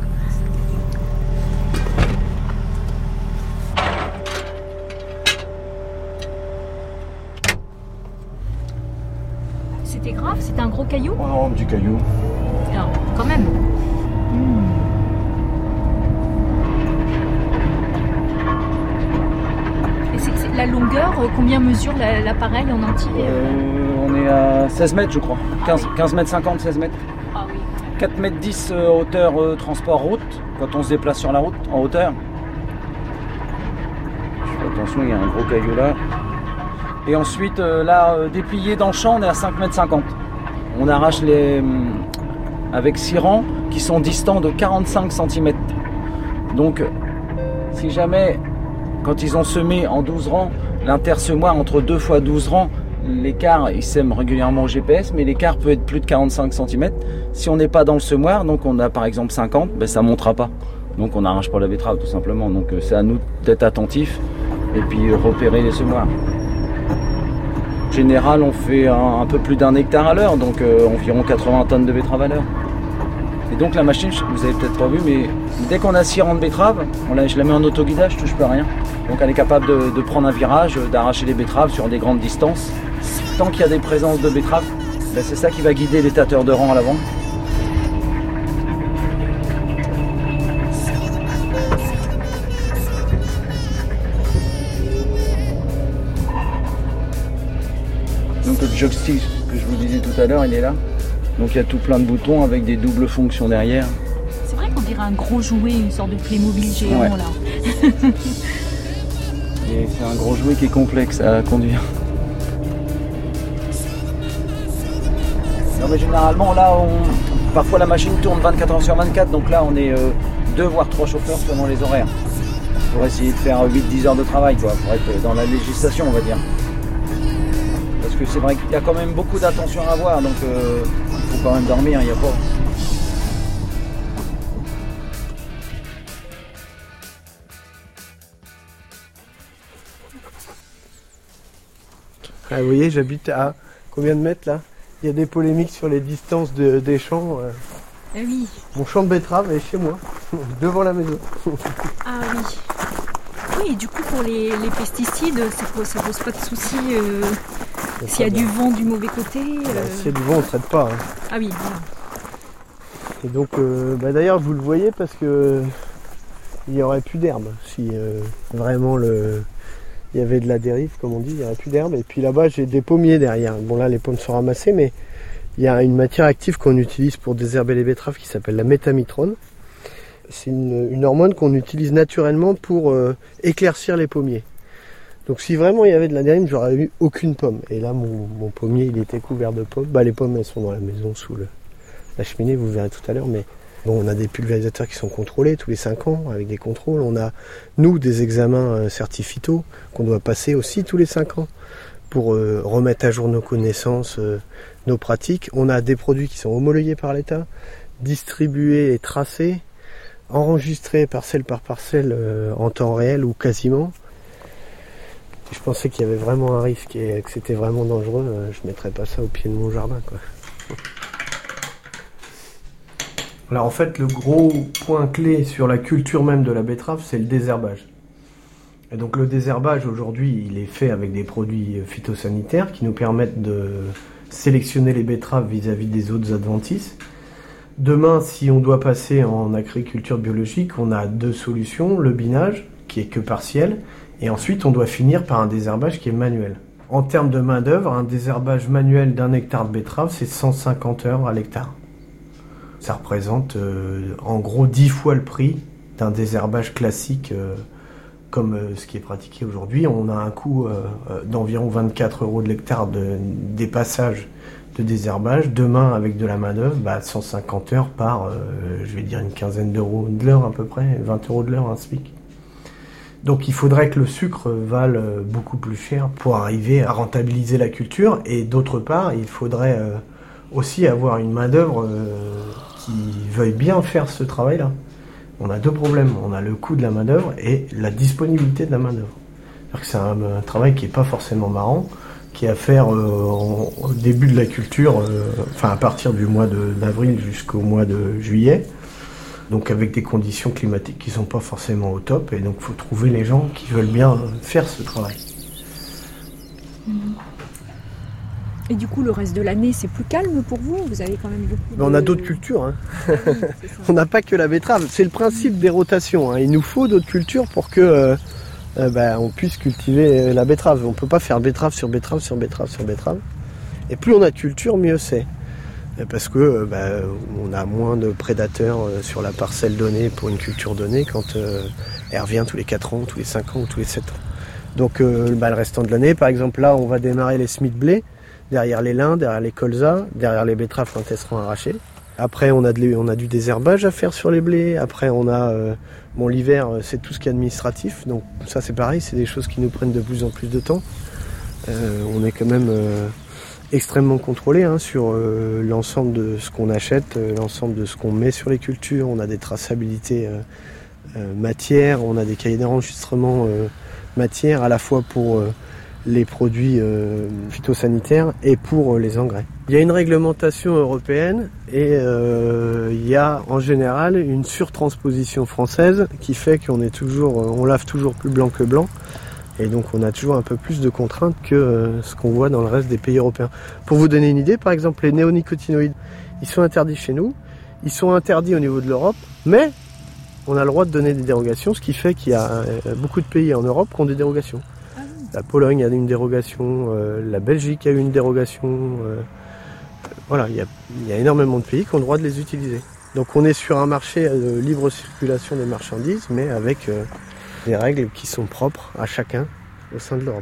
C'était grave, c'était un gros caillou? Oh non, un petit caillou. Non, quand même. Mmh. Et c'est, c'est la longueur, combien mesure la, l'appareil en entier? euh, On est à seize mètres je crois. quinze, ah oui. quinze mètres cinquante, seize mètres. Ah oui. quatre mètres dix euh, hauteur euh, transport route, quand on se déplace sur la route, en hauteur. Je fais attention, il y a un gros caillou là. Et ensuite, euh, là, euh, déplié dans le champ, on est à cinq mètres cinquante. On arrache les... avec six rangs qui sont distants de quarante-cinq centimètres. Donc, si jamais, quand ils ont semé en douze rangs, l'intersemoir entre deux fois douze rangs, l'écart, il sème régulièrement au G P S, mais l'écart peut être plus de quarante-cinq centimètres. Si on n'est pas dans le semoir, donc on a par exemple cinquante, ben ça ne montera pas. Donc on n'arrache pas la betterave tout simplement. Donc c'est à nous d'être attentifs et puis repérer les semoirs. En général, on fait un, un peu plus d'un hectare à l'heure, donc euh, environ quatre-vingts tonnes de betterave à l'heure. Et donc la machine, vous avez peut-être pas vu, mais dès qu'on a six rangs de betterave, on la, je la mets en autoguidage, je touche plus à rien. Donc elle est capable de, de prendre un virage, d'arracher les betteraves sur des grandes distances. Tant qu'il y a des présences de betteraves, ben c'est ça qui va guider les tâteurs de rang à l'avant. Donc le joystick que je vous disais tout à l'heure, il est là. Donc il y a tout plein de boutons avec des doubles fonctions derrière. C'est vrai qu'on dirait un gros jouet, une sorte de Playmobil géant ouais. là. Et c'est un gros jouet qui est complexe à conduire. Non mais généralement là, on... parfois la machine tourne vingt-quatre heures sur vingt-quatre, donc là on est euh, deux voire trois chauffeurs selon les horaires. Pour essayer de faire huit dix heures de travail, quoi, pour être dans la législation on va dire. Parce que c'est vrai qu'il y a quand même beaucoup d'attention à avoir, donc euh, il faut quand même dormir, il n'y a pas. Ah, vous voyez, j'habite à combien de mètres là? Il y a des polémiques sur les distances de, des champs. Euh. Ah oui. Mon champ de betterave est chez moi, devant la maison. Ah oui. Oui, et du coup pour les, les pesticides, ça, ça pose pas de soucis euh, s'il y a du vent du mauvais côté. Euh... S'il y a du vent, on ne traite pas. Hein. Ah oui, voilà. Et donc, euh, bah d'ailleurs, vous le voyez parce que il n'y aurait plus d'herbe si euh, vraiment le... il y avait de la dérive, comme on dit, il n'y aurait plus d'herbe. Et puis là-bas, j'ai des pommiers derrière. Bon, là, les pommes sont ramassées, mais il y a une matière active qu'on utilise pour désherber les betteraves qui s'appelle la métamitrone. C'est une, une hormone qu'on utilise naturellement pour euh, éclaircir les pommiers. Donc si vraiment il y avait de la dérive, j'aurais eu aucune pomme. Et là, mon, mon pommier, il était couvert de pommes. Bah, les pommes, elles sont dans la maison, sous le, la cheminée, vous verrez tout à l'heure. Mais bon, on a des pulvérisateurs qui sont contrôlés tous les cinq ans, avec des contrôles. On a, nous, des examens euh, certificaux qu'on doit passer aussi tous les cinq ans pour euh, remettre à jour nos connaissances, euh, nos pratiques. On a des produits qui sont homologués par l'État, distribués et tracés, enregistrés parcelle par parcelle euh, en temps réel ou quasiment. Si je pensais qu'il y avait vraiment un risque et que c'était vraiment dangereux, euh, je ne mettrais pas ça au pied de mon jardin, quoi. Alors en fait, le gros point clé sur la culture même de la betterave, c'est le désherbage. Et donc le désherbage aujourd'hui, il est fait avec des produits phytosanitaires qui nous permettent de sélectionner les betteraves vis-à-vis des autres adventices. Demain, si on doit passer en agriculture biologique, on a deux solutions. Le binage, qui est que partiel, et ensuite on doit finir par un désherbage qui est manuel. En termes de main d'œuvre, un désherbage manuel d'un hectare de betterave, c'est cent cinquante heures à l'hectare. Ça représente euh, en gros dix fois le prix d'un désherbage classique euh, comme euh, ce qui est pratiqué aujourd'hui. On a un coût euh, d'environ vingt-quatre euros de l'hectare de, des passages de désherbage. Demain, avec de la main-d'œuvre, bah, cent cinquante heures par, euh, je vais dire, une quinzaine d'euros de l'heure à peu près, vingt euros de l'heure, un SMIC. Donc il faudrait que le sucre vale beaucoup plus cher pour arriver à rentabiliser la culture. Et d'autre part, il faudrait euh, aussi avoir une main-d'œuvre euh, qui veuille bien faire ce travail-là. On a deux problèmes. On a le coût de la main-d'œuvre et la disponibilité de la main-d'œuvre. C'est-à-dire que c'est un, un travail qui n'est pas forcément marrant, qui est à faire euh, en, au début de la culture, euh, enfin à partir du mois de, d'avril jusqu'au mois de juillet. Donc avec des conditions climatiques qui ne sont pas forcément au top, et donc il faut trouver les gens qui veulent bien faire ce travail. Et du coup, le reste de l'année, c'est plus calme pour vous? Vous avez quand même beaucoup de... Mais on a d'autres cultures. Hein. Ah oui, on n'a pas que la betterave. C'est le principe des rotations. Hein. Il nous faut d'autres cultures pour que euh, euh, bah, on puisse cultiver la betterave. On ne peut pas faire betterave sur betterave sur betterave sur betterave. Et plus on a de culture, mieux c'est. Parce que bah, on a moins de prédateurs sur la parcelle donnée pour une culture donnée quand euh, elle revient tous les quatre ans, tous les cinq ans ou tous les sept ans. Donc euh, bah, le restant de l'année, par exemple là on va démarrer les semis de blé, derrière les lins, derrière les colzas, derrière les betteraves quand elles seront arrachées. Après on a, de, on a du désherbage à faire sur les blés, après on a, euh, bon l'hiver c'est tout ce qui est administratif, donc ça c'est pareil, c'est des choses qui nous prennent de plus en plus de temps. Euh, on est quand même... Euh, extrêmement contrôlé hein, sur euh, l'ensemble de ce qu'on achète, euh, l'ensemble de ce qu'on met sur les cultures. On a des traçabilités euh, euh, matières, on a des cahiers d'enregistrement euh, matières à la fois pour euh, les produits euh, phytosanitaires et pour euh, les engrais. Il y a une réglementation européenne et euh, il y a en général une surtransposition française qui fait qu'on est toujours, on lave toujours plus blanc que blanc. Et donc on a toujours un peu plus de contraintes que euh, ce qu'on voit dans le reste des pays européens. Pour vous donner une idée, par exemple, les néonicotinoïdes, ils sont interdits chez nous, ils sont interdits au niveau de l'Europe, mais on a le droit de donner des dérogations, ce qui fait qu'il y a euh, beaucoup de pays en Europe qui ont des dérogations. Ah oui. La Pologne a une dérogation, euh, la Belgique a eu une dérogation, euh, voilà, il y, a, il y a énormément de pays qui ont le droit de les utiliser. Donc on est sur un marché de libre circulation des marchandises, mais avec... Euh, des règles qui sont propres à chacun au sein de l'Europe.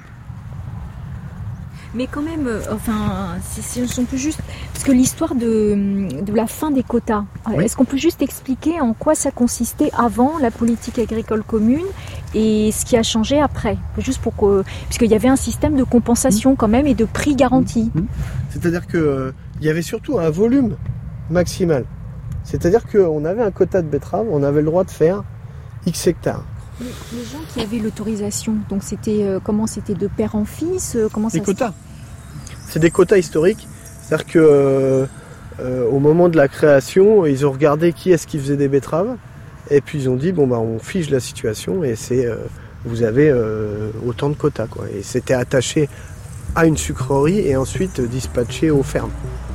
Mais quand même, euh, enfin, si on peut juste... Parce que l'histoire de, de la fin des quotas, oui. Est-ce qu'on peut juste expliquer en quoi ça consistait avant la politique agricole commune et ce qui a changé après? Juste pour que... Puisqu'il y avait un système de compensation mmh. quand même et de prix garanti. Mmh. C'est-à-dire qu'il euh, y avait surtout un volume maximal. C'est-à-dire qu'on avait un quota de betteraves, on avait le droit de faire X hectares. Les, les gens qui avaient l'autorisation, donc c'était euh, comment c'était de père en fils euh, comment Des ça quotas. Se... C'est des quotas historiques. C'est-à-dire que euh, euh, au moment de la création, ils ont regardé qui est-ce qui faisait des betteraves, et puis ils ont dit bon bah on fige la situation et c'est euh, vous avez euh, autant de quotas quoi. Et c'était attaché à une sucrerie et ensuite dispatché aux fermes.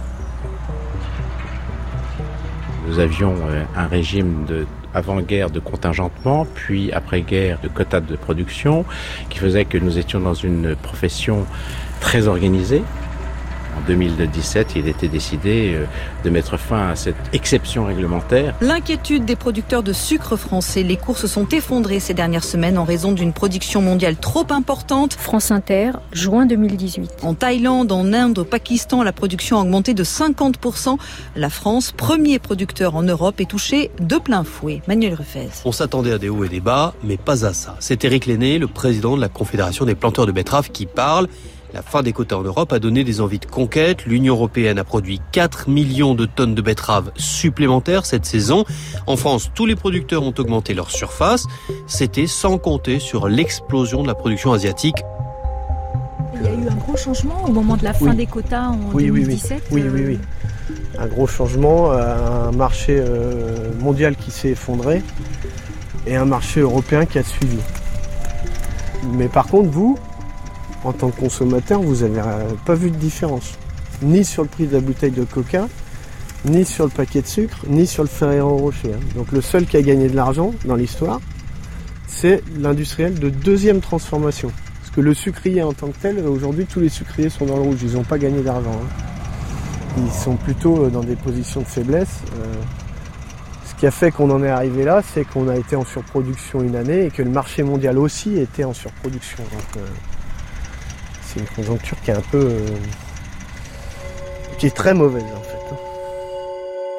Nous avions euh, un régime de avant-guerre de contingentement, puis après-guerre de quotas de production, qui faisait que nous étions dans une profession très organisée. En deux mille dix-sept, il était décidé de mettre fin à cette exception réglementaire. L'inquiétude des producteurs de sucre français. Les cours se sont effondrés ces dernières semaines en raison d'une production mondiale trop importante. France Inter, juin deux mille dix-huit. En Thaïlande, en Inde, au Pakistan, la production a augmenté de cinquante pour cent. La France, premier producteur en Europe, est touchée de plein fouet. Manuel Ruffez. On s'attendait à des hauts et des bas, mais pas à ça. C'est Éric Lenné, le président de la Confédération des planteurs de betteraves, qui parle. La fin des quotas en Europe a donné des envies de conquête. L'Union européenne a produit quatre millions de tonnes de betteraves supplémentaires cette saison. En France, tous les producteurs ont augmenté leur surface. C'était sans compter sur l'explosion de la production asiatique. Il y a eu un gros changement au moment de la fin oui. des quotas en oui, deux mille dix-sept. Oui, oui, oui, oui, oui. Un gros changement, un marché mondial qui s'est effondré et un marché européen qui a suivi. Mais par contre, vous... En tant que consommateur, vous n'avez pas vu de différence. Ni sur le prix de la bouteille de coca, ni sur le paquet de sucre, ni sur le Ferrero Rocher. Donc le seul qui a gagné de l'argent dans l'histoire, c'est l'industriel de deuxième transformation. Parce que le sucrier en tant que tel, aujourd'hui tous les sucriers sont dans le rouge, ils n'ont pas gagné d'argent. Hein. Ils sont plutôt dans des positions de faiblesse. Euh, ce qui a fait qu'on en est arrivé là, c'est qu'on a été en surproduction une année et que le marché mondial aussi était en surproduction. Donc, euh, c'est une conjoncture qui est un peu... Euh, qui est très mauvaise en fait. Avant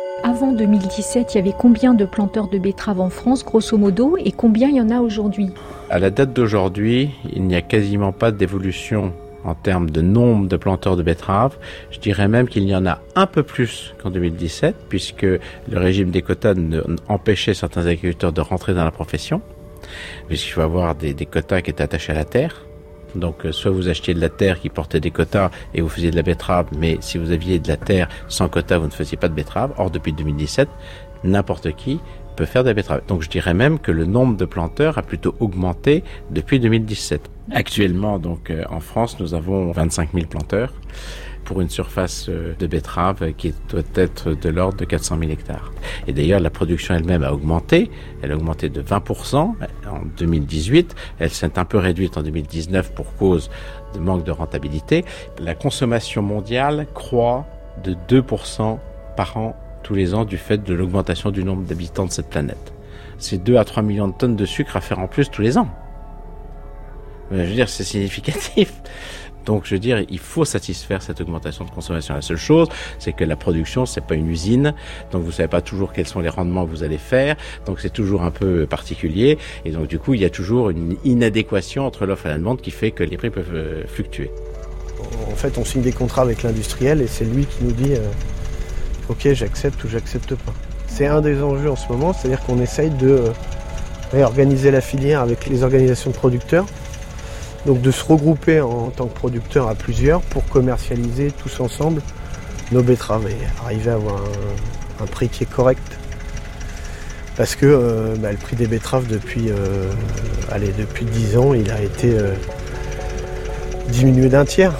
avant deux mille dix-sept, il y avait combien de planteurs de betteraves en France, grosso modo, et combien il y en a aujourd'hui? À la date d'aujourd'hui, il n'y a quasiment pas d'évolution en termes de nombre de planteurs de betteraves. Je dirais même qu'il y en a un peu plus qu'en deux mille dix-sept, puisque le régime des quotas empêchait certains agriculteurs de rentrer dans la profession, puisqu'il faut avoir des, des quotas qui étaient attachés à la terre. Donc soit vous achetiez de la terre qui portait des quotas et vous faisiez de la betterave, mais si vous aviez de la terre sans quotas, vous ne faisiez pas de betterave. Or, depuis deux mille dix-sept, n'importe qui peut faire de la betterave. Donc je dirais même que le nombre de planteurs a plutôt augmenté depuis deux mille dix-sept. Actuellement, donc euh, en France, nous avons vingt-cinq mille planteurs pour une surface euh, de betterave qui doit être de l'ordre de quatre cent mille hectares. Et d'ailleurs, la production elle-même a augmenté. Elle a augmenté de vingt pour cent en deux mille dix-huit. Elle s'est un peu réduite en deux mille dix-neuf pour cause de manque de rentabilité. La consommation mondiale croît de deux pour cent par an tous les ans du fait de l'augmentation du nombre d'habitants de cette planète. C'est deux à trois millions de tonnes de sucre à faire en plus tous les ans. Je veux dire, c'est significatif. Donc, je veux dire, il faut satisfaire cette augmentation de consommation. La seule chose, c'est que la production, c'est pas une usine. Donc, vous savez pas toujours quels sont les rendements que vous allez faire. Donc, c'est toujours un peu particulier. Et donc, du coup, il y a toujours une inadéquation entre l'offre et la demande qui fait que les prix peuvent fluctuer. En fait, on signe des contrats avec l'industriel et c'est lui qui nous dit euh, ok, j'accepte ou j'accepte pas. C'est un des enjeux en ce moment, c'est-à-dire qu'on essaye de euh, réorganiser la filière avec les organisations de producteurs. Donc de se regrouper en tant que producteurs à plusieurs pour commercialiser tous ensemble nos betteraves et arriver à avoir un, un prix qui est correct. Parce que euh, bah, le prix des betteraves depuis, euh, allez, depuis dix ans, il a été euh, diminué d'un tiers.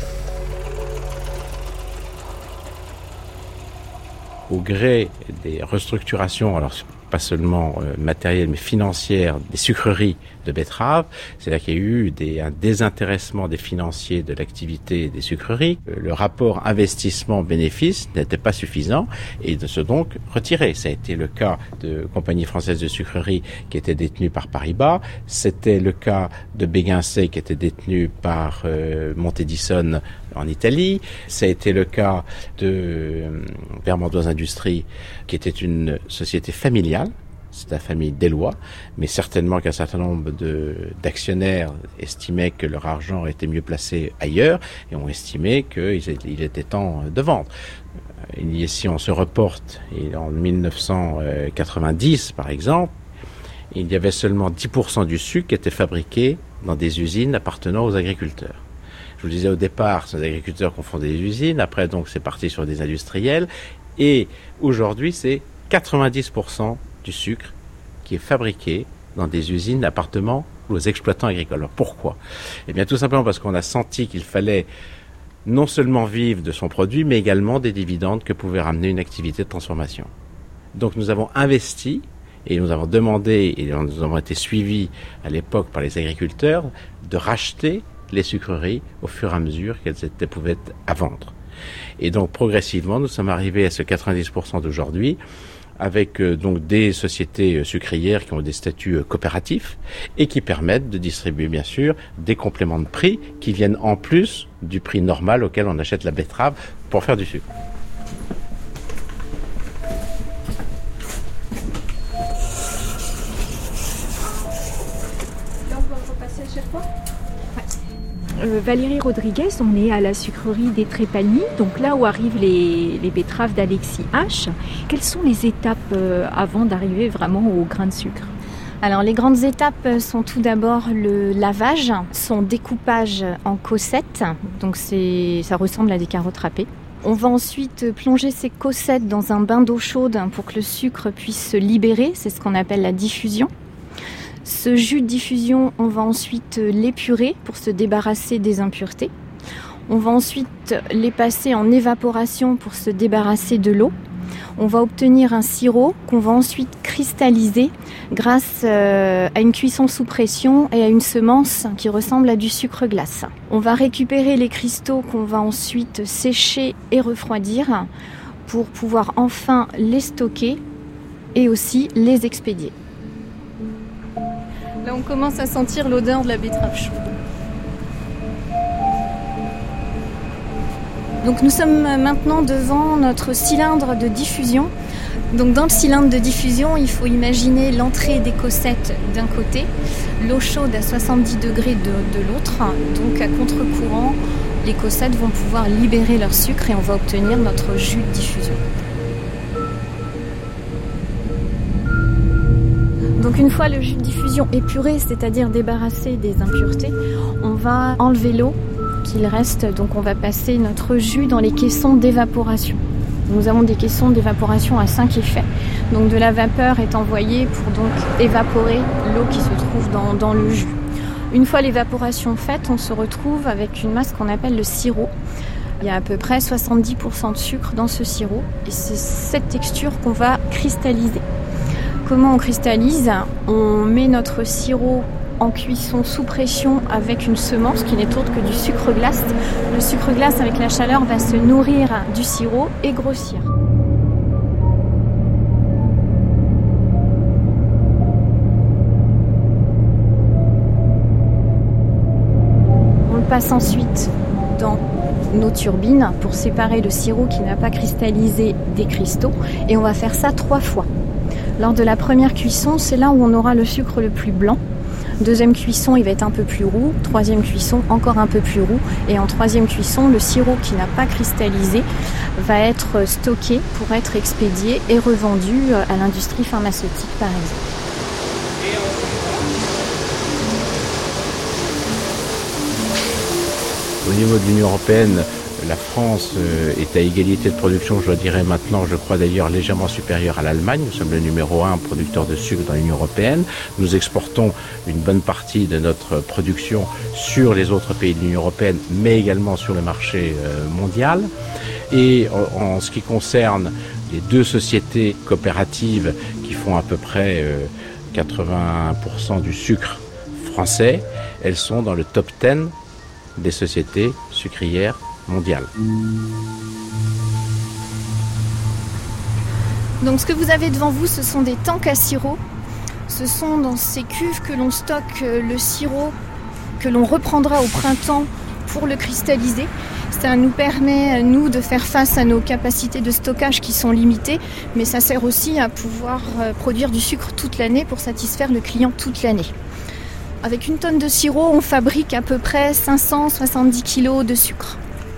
Au gré des restructurations, alors pas seulement euh, matérielles mais financières des sucreries de betteraves, c'est là qu'il y a eu des, un désintéressement des financiers de l'activité des sucreries. Euh, le rapport investissement-bénéfice n'était pas suffisant et de se donc retirer. Ça a été le cas de Compagnie Française de Sucreries qui était détenue par Paribas, c'était le cas de Béguincet qui était détenu par euh, Montedison en Italie, ça a été le cas de euh, Vermandoise Industries qui était une société familiale. C'est la famille Deloy, mais certainement qu'un certain nombre de, d'actionnaires estimaient que leur argent était mieux placé ailleurs et ont estimé qu'il il était temps de vendre. Et si on se reporte, et en mille neuf cent quatre-vingt-dix par exemple, il y avait seulement dix pour cent du sucre qui était fabriqué dans des usines appartenant aux agriculteurs. Je vous le disais au départ, c'est les agriculteurs qui ont fondé des usines, après donc c'est parti sur des industriels, et aujourd'hui c'est quatre-vingt-dix pour cent du sucre qui est fabriqué dans des usines appartenant aux exploitants agricoles. Alors pourquoi ? Eh bien tout simplement parce qu'on a senti qu'il fallait non seulement vivre de son produit, mais également des dividendes que pouvait ramener une activité de transformation. Donc nous avons investi et nous avons demandé, et nous avons été suivis à l'époque par les agriculteurs, de racheter les sucreries au fur et à mesure qu'elles étaient, pouvaient être à vendre. Et donc progressivement, nous sommes arrivés à ce quatre-vingt-dix pour cent d'aujourd'hui, avec euh, donc des sociétés euh, sucrières qui ont des statuts euh, coopératifs et qui permettent de distribuer bien sûr des compléments de prix qui viennent en plus du prix normal auquel on achète la betterave pour faire du sucre. Là, on va repasser à chaque fois. Euh, Valérie Rodriguez, on est à la sucrerie des Trépanies, donc là où arrivent les, les betteraves d'Alexis H. Quelles sont les étapes euh, avant d'arriver vraiment au grain de sucre ? Alors les grandes étapes sont tout d'abord le lavage, son découpage en cossettes, donc c'est, ça ressemble à des carottes râpées. On va ensuite plonger ces cossettes dans un bain d'eau chaude pour que le sucre puisse se libérer, c'est ce qu'on appelle la diffusion. Ce jus de diffusion, on va ensuite l'épurer pour se débarrasser des impuretés. On va ensuite les passer en évaporation pour se débarrasser de l'eau. On va obtenir un sirop qu'on va ensuite cristalliser grâce à une cuisson sous pression et à une semence qui ressemble à du sucre glace. On va récupérer les cristaux qu'on va ensuite sécher et refroidir pour pouvoir enfin les stocker et aussi les expédier. Là, on commence à sentir l'odeur de la betterave chaude. Donc nous sommes maintenant devant notre cylindre de diffusion. Donc dans le cylindre de diffusion, il faut imaginer l'entrée des cossettes d'un côté, l'eau chaude à soixante-dix degrés de, de l'autre. Donc à contre-courant, les cossettes vont pouvoir libérer leur sucre et on va obtenir notre jus de diffusion. Donc une fois le jus de diffusion épuré, c'est-à-dire débarrassé des impuretés, on va enlever l'eau qu'il reste. Donc on va passer notre jus dans les caissons d'évaporation. Nous avons des caissons d'évaporation à cinq effets. Donc de la vapeur est envoyée pour donc évaporer l'eau qui se trouve dans, dans le jus. Une fois l'évaporation faite, on se retrouve avec une masse qu'on appelle le sirop. Il y a à peu près soixante-dix pour cent de sucre dans ce sirop et c'est cette texture qu'on va cristalliser. Comment on cristallise ? On met notre sirop en cuisson sous pression avec une semence qui n'est autre que du sucre glace. Le sucre glace avec la chaleur va se nourrir du sirop et grossir. On le passe ensuite dans nos turbines pour séparer le sirop qui n'a pas cristallisé des cristaux et on va faire ça trois fois. Lors de la première cuisson, c'est là où on aura le sucre le plus blanc. Deuxième cuisson, il va être un peu plus roux. Troisième cuisson, encore un peu plus roux. Et en troisième cuisson, le sirop qui n'a pas cristallisé va être stocké pour être expédié et revendu à l'industrie pharmaceutique, par exemple. Au niveau de l'Union européenne, la France est à égalité de production, je dirais maintenant, je crois d'ailleurs légèrement supérieure à l'Allemagne. Nous sommes le numéro un producteur de sucre dans l'Union européenne. Nous exportons une bonne partie de notre production sur les autres pays de l'Union européenne, mais également sur le marché mondial. Et en ce qui concerne les deux sociétés coopératives qui font à peu près quatre-vingts pour cent du sucre français, elles sont dans le top dix des sociétés sucrières mondiale. Donc ce que vous avez devant vous, ce sont des tanks à sirop. Ce sont dans ces cuves que l'on stocke le sirop que l'on reprendra au printemps pour le cristalliser. Ça nous permet, nous, de faire face à nos capacités de stockage qui sont limitées, mais ça sert aussi à pouvoir produire du sucre toute l'année pour satisfaire le client toute l'année. Avec une tonne de sirop, on fabrique à peu près cinq cent soixante-dix kilos de sucre.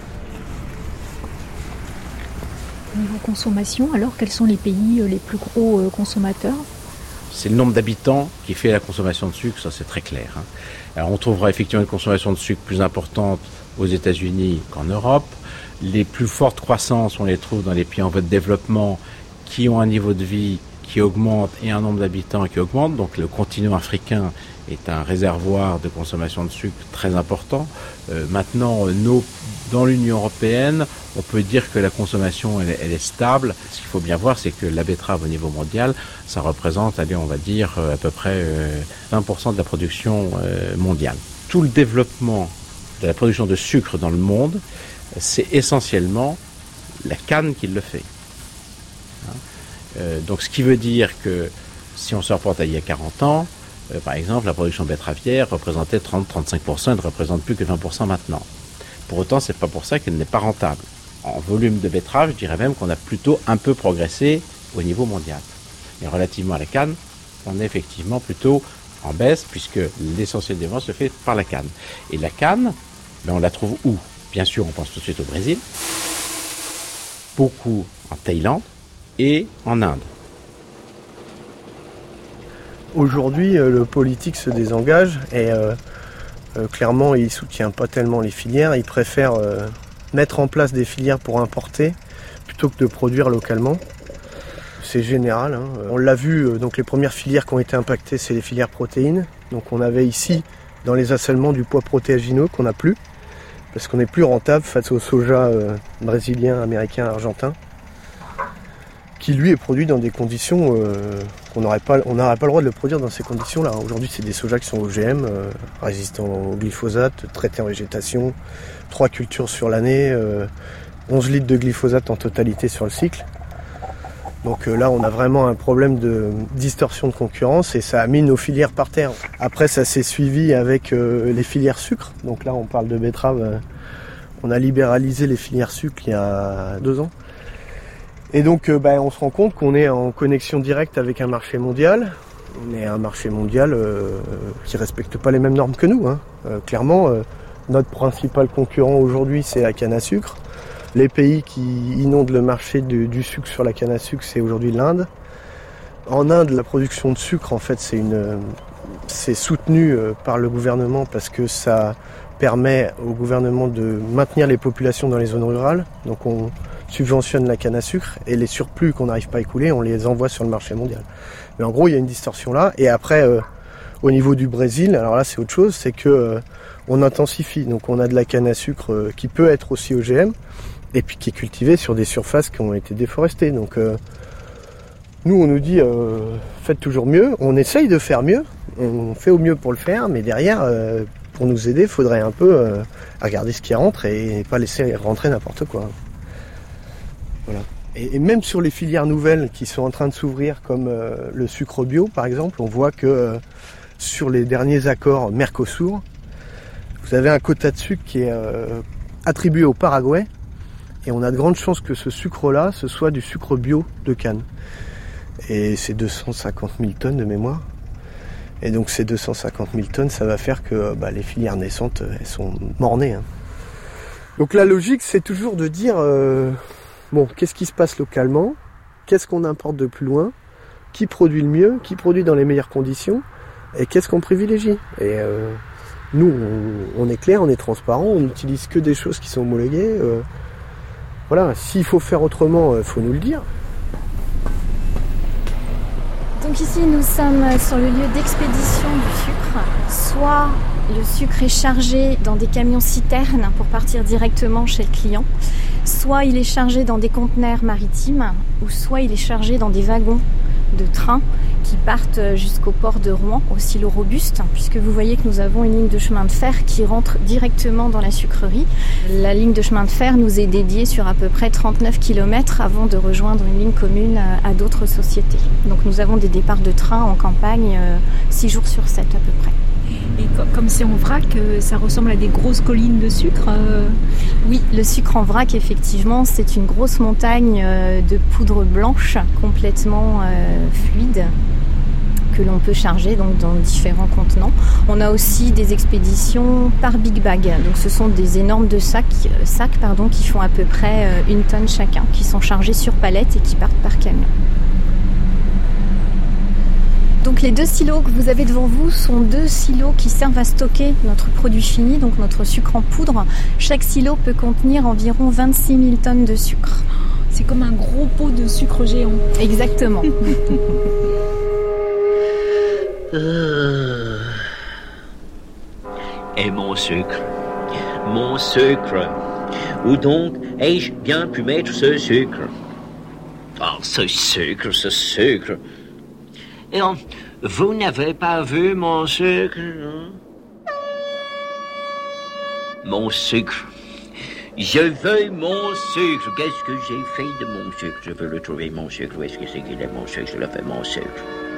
Niveau consommation, alors quels sont les pays les plus gros consommateurs ? C'est le nombre d'habitants qui fait la consommation de sucre, ça c'est très clair. Hein. Alors on trouvera effectivement une consommation de sucre plus importante aux États-Unis qu'en Europe. Les plus fortes croissances, on les trouve dans les pays en voie de développement qui ont un niveau de vie qui augmente et un nombre d'habitants qui augmente. Donc le continent africain est un réservoir de consommation de sucre très important. Euh, maintenant, nos, dans l'Union européenne, on peut dire que la consommation elle, elle est stable. Ce qu'il faut bien voir, c'est que la betterave au niveau mondial, ça représente, allez, on va dire, à peu près euh, vingt pour cent de la production euh, mondiale. Tout le développement de la production de sucre dans le monde, c'est essentiellement la canne qui le fait. Hein euh, donc ce qui veut dire que si on se reporte à il y a quarante ans, euh, par exemple, la production betteravière représentait trente à trente-cinq pour cent, elle ne représente plus que vingt pour cent maintenant. Pour autant, c'est pas pour ça qu'elle n'est pas rentable. En volume de betterave, je dirais même qu'on a plutôt un peu progressé au niveau mondial. Mais relativement à la canne, on est effectivement plutôt en baisse puisque l'essentiel des ventes se fait par la canne. Et la canne, ben on la trouve où ? Bien sûr, on pense tout de suite au Brésil, beaucoup en Thaïlande et en Inde. Aujourd'hui, le politique se désengage et euh, euh, clairement, il ne soutient pas tellement les filières. Il préfère euh, mettre en place des filières pour importer plutôt que de produire localement. C'est général. Hein. On l'a vu, euh, donc les premières filières qui ont été impactées, c'est les filières protéines. Donc on avait ici, dans les assolements, du pois protéagineux qu'on n'a plus, parce qu'on n'est plus rentable face au soja euh, brésilien, américain, argentin, qui lui est produit dans des conditions euh, qu'on n'aurait pas, on n'aurait pas le droit de le produire dans ces conditions-là. Aujourd'hui, c'est des sojas qui sont O G M, euh, résistants au glyphosate, traités en végétation, trois cultures sur l'année, euh, onze litres de glyphosate en totalité sur le cycle. Donc euh, là, on a vraiment un problème de distorsion de concurrence et ça a mis nos filières par terre. Après, ça s'est suivi avec euh, les filières sucre. Donc là, on parle de betterave. Euh, on a libéralisé les filières sucre il y a deux ans. Et donc euh, bah, on se rend compte qu'on est en connexion directe avec un marché mondial. On est un marché mondial euh, qui ne respecte pas les mêmes normes que nous. Hein. Euh, clairement, euh, notre principal concurrent aujourd'hui, c'est la canne à sucre. Les pays qui inondent le marché du, du sucre sur la canne à sucre, c'est aujourd'hui l'Inde. En Inde, la production de sucre, en fait, c'est, une, c'est soutenu par le gouvernement parce que ça permet au gouvernement de maintenir les populations dans les zones rurales. Donc on subventionne la canne à sucre et les surplus qu'on n'arrive pas à écouler, on les envoie sur le marché mondial. Mais en gros, il y a une distorsion là. Et après, euh, au niveau du Brésil, alors là, c'est autre chose, c'est que euh, on intensifie. Donc on a de la canne à sucre euh, qui peut être aussi O G M et puis qui est cultivée sur des surfaces qui ont été déforestées. Donc euh, nous, on nous dit euh, faites toujours mieux. On essaye de faire mieux. On fait au mieux pour le faire, mais derrière, euh, pour nous aider, il faudrait un peu euh, regarder ce qui rentre et pas laisser rentrer n'importe quoi. Voilà. Et même sur les filières nouvelles qui sont en train de s'ouvrir, comme euh, le sucre bio par exemple, on voit que euh, sur les derniers accords Mercosur, vous avez un quota de sucre qui est euh, attribué au Paraguay, et on a de grandes chances que ce sucre-là, ce soit du sucre bio de canne. Et c'est deux cent cinquante mille tonnes de mémoire. Et donc ces deux cent cinquante mille tonnes, ça va faire que bah, les filières naissantes, elles sont mort-nées. Hein. Donc la logique, c'est toujours de dire... Euh, Bon, qu'est-ce qui se passe localement? Qu'est-ce qu'on importe de plus loin? Qui produit le mieux? Qui produit dans les meilleures conditions? Et qu'est-ce qu'on privilégie? Et euh, nous, on, on est clair, on est transparent, on n'utilise que des choses qui sont homologuées. Euh, voilà, s'il faut faire autrement, il faut nous le dire. Donc ici, nous sommes sur le lieu d'expédition du sucre. Soit le sucre est chargé dans des camions citernes pour partir directement chez le client, soit il est chargé dans des conteneurs maritimes, ou soit il est chargé dans des wagons de train qui partent jusqu'au port de Rouen, au silo robuste, puisque vous voyez que nous avons une ligne de chemin de fer qui rentre directement dans la sucrerie. La ligne de chemin de fer nous est dédiée sur à peu près trente-neuf kilomètres avant de rejoindre une ligne commune à d'autres sociétés. Donc nous avons des départs de train en campagne six jours sur sept à peu près. Et comme c'est en vrac, ça ressemble à des grosses collines de sucre. Oui, le sucre en vrac, effectivement, c'est une grosse montagne de poudre blanche complètement fluide que l'on peut charger donc dans différents contenants. On a aussi des expéditions par big bag. Donc ce sont des énormes de sacs, sacs pardon, qui font à peu près une tonne chacun, qui sont chargés sur palette et qui partent par camion. Donc les deux silos que vous avez devant vous sont deux silos qui servent à stocker notre produit fini, donc notre sucre en poudre. Chaque silo peut contenir environ vingt-six mille tonnes de sucre. C'est comme un gros pot de sucre géant. Exactement. euh... Et mon sucre, mon sucre, où donc ai-je bien pu mettre ce sucre? Oh, ce sucre, ce sucre. Et on, vous n'avez pas vu mon sucre, hein? Mon sucre. Je veux mon sucre. Qu'est-ce que j'ai fait de mon sucre? Je veux le trouver, mon sucre. Où est-ce que c'est qu'il est, mon sucre? Je le fais, mon sucre.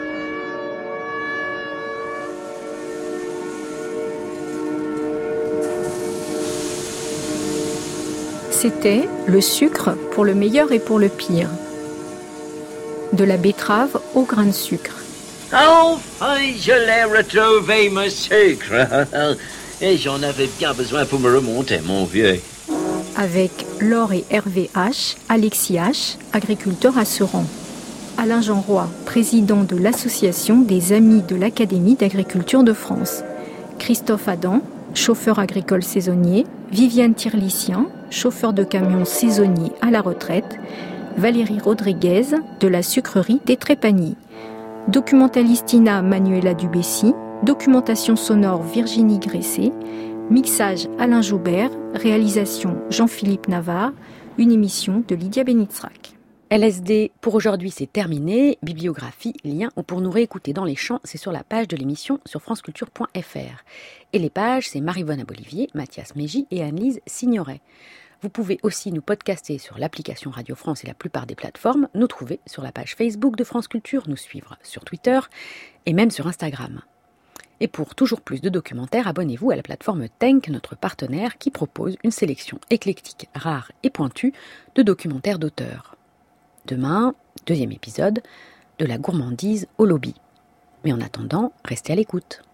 C'était le sucre pour le meilleur et pour le pire. De la betterave au grain de sucre. Enfin, je l'ai retrouvé, mon sucre. Et j'en avais bien besoin pour me remonter, mon vieux. Avec Laure et Hervé H, Alexis H, agriculteur à Seran. Alain Jean Roy, président de l'association des Amis de l'Académie d'agriculture de France. Christophe Adam, chauffeur agricole saisonnier. Viviane Tirlicien, chauffeur de camion saisonnier à la retraite. Valérie Rodriguez, de la sucrerie des Trépanies. Documentalistina Manuela Dubessy, documentation sonore Virginie Gressé, mixage Alain Joubert, réalisation Jean-Philippe Navarre, une émission de Lydia Benitzrak. L S D, pour aujourd'hui, c'est terminé. Bibliographie, lien ou pour nous réécouter dans les champs, c'est sur la page de l'émission sur franceculture point f r. Et les pages, c'est Marie-Vonne Abolivier, Mathias Mégy et Anne-Lise Signoret. Vous pouvez aussi nous podcaster sur l'application Radio France et la plupart des plateformes, nous trouver sur la page Facebook de France Culture, nous suivre sur Twitter et même sur Instagram. Et pour toujours plus de documentaires, abonnez-vous à la plateforme Tenk, notre partenaire qui propose une sélection éclectique, rare et pointue de documentaires d'auteurs. Demain, deuxième épisode, de la gourmandise au lobby. Mais en attendant, restez à l'écoute.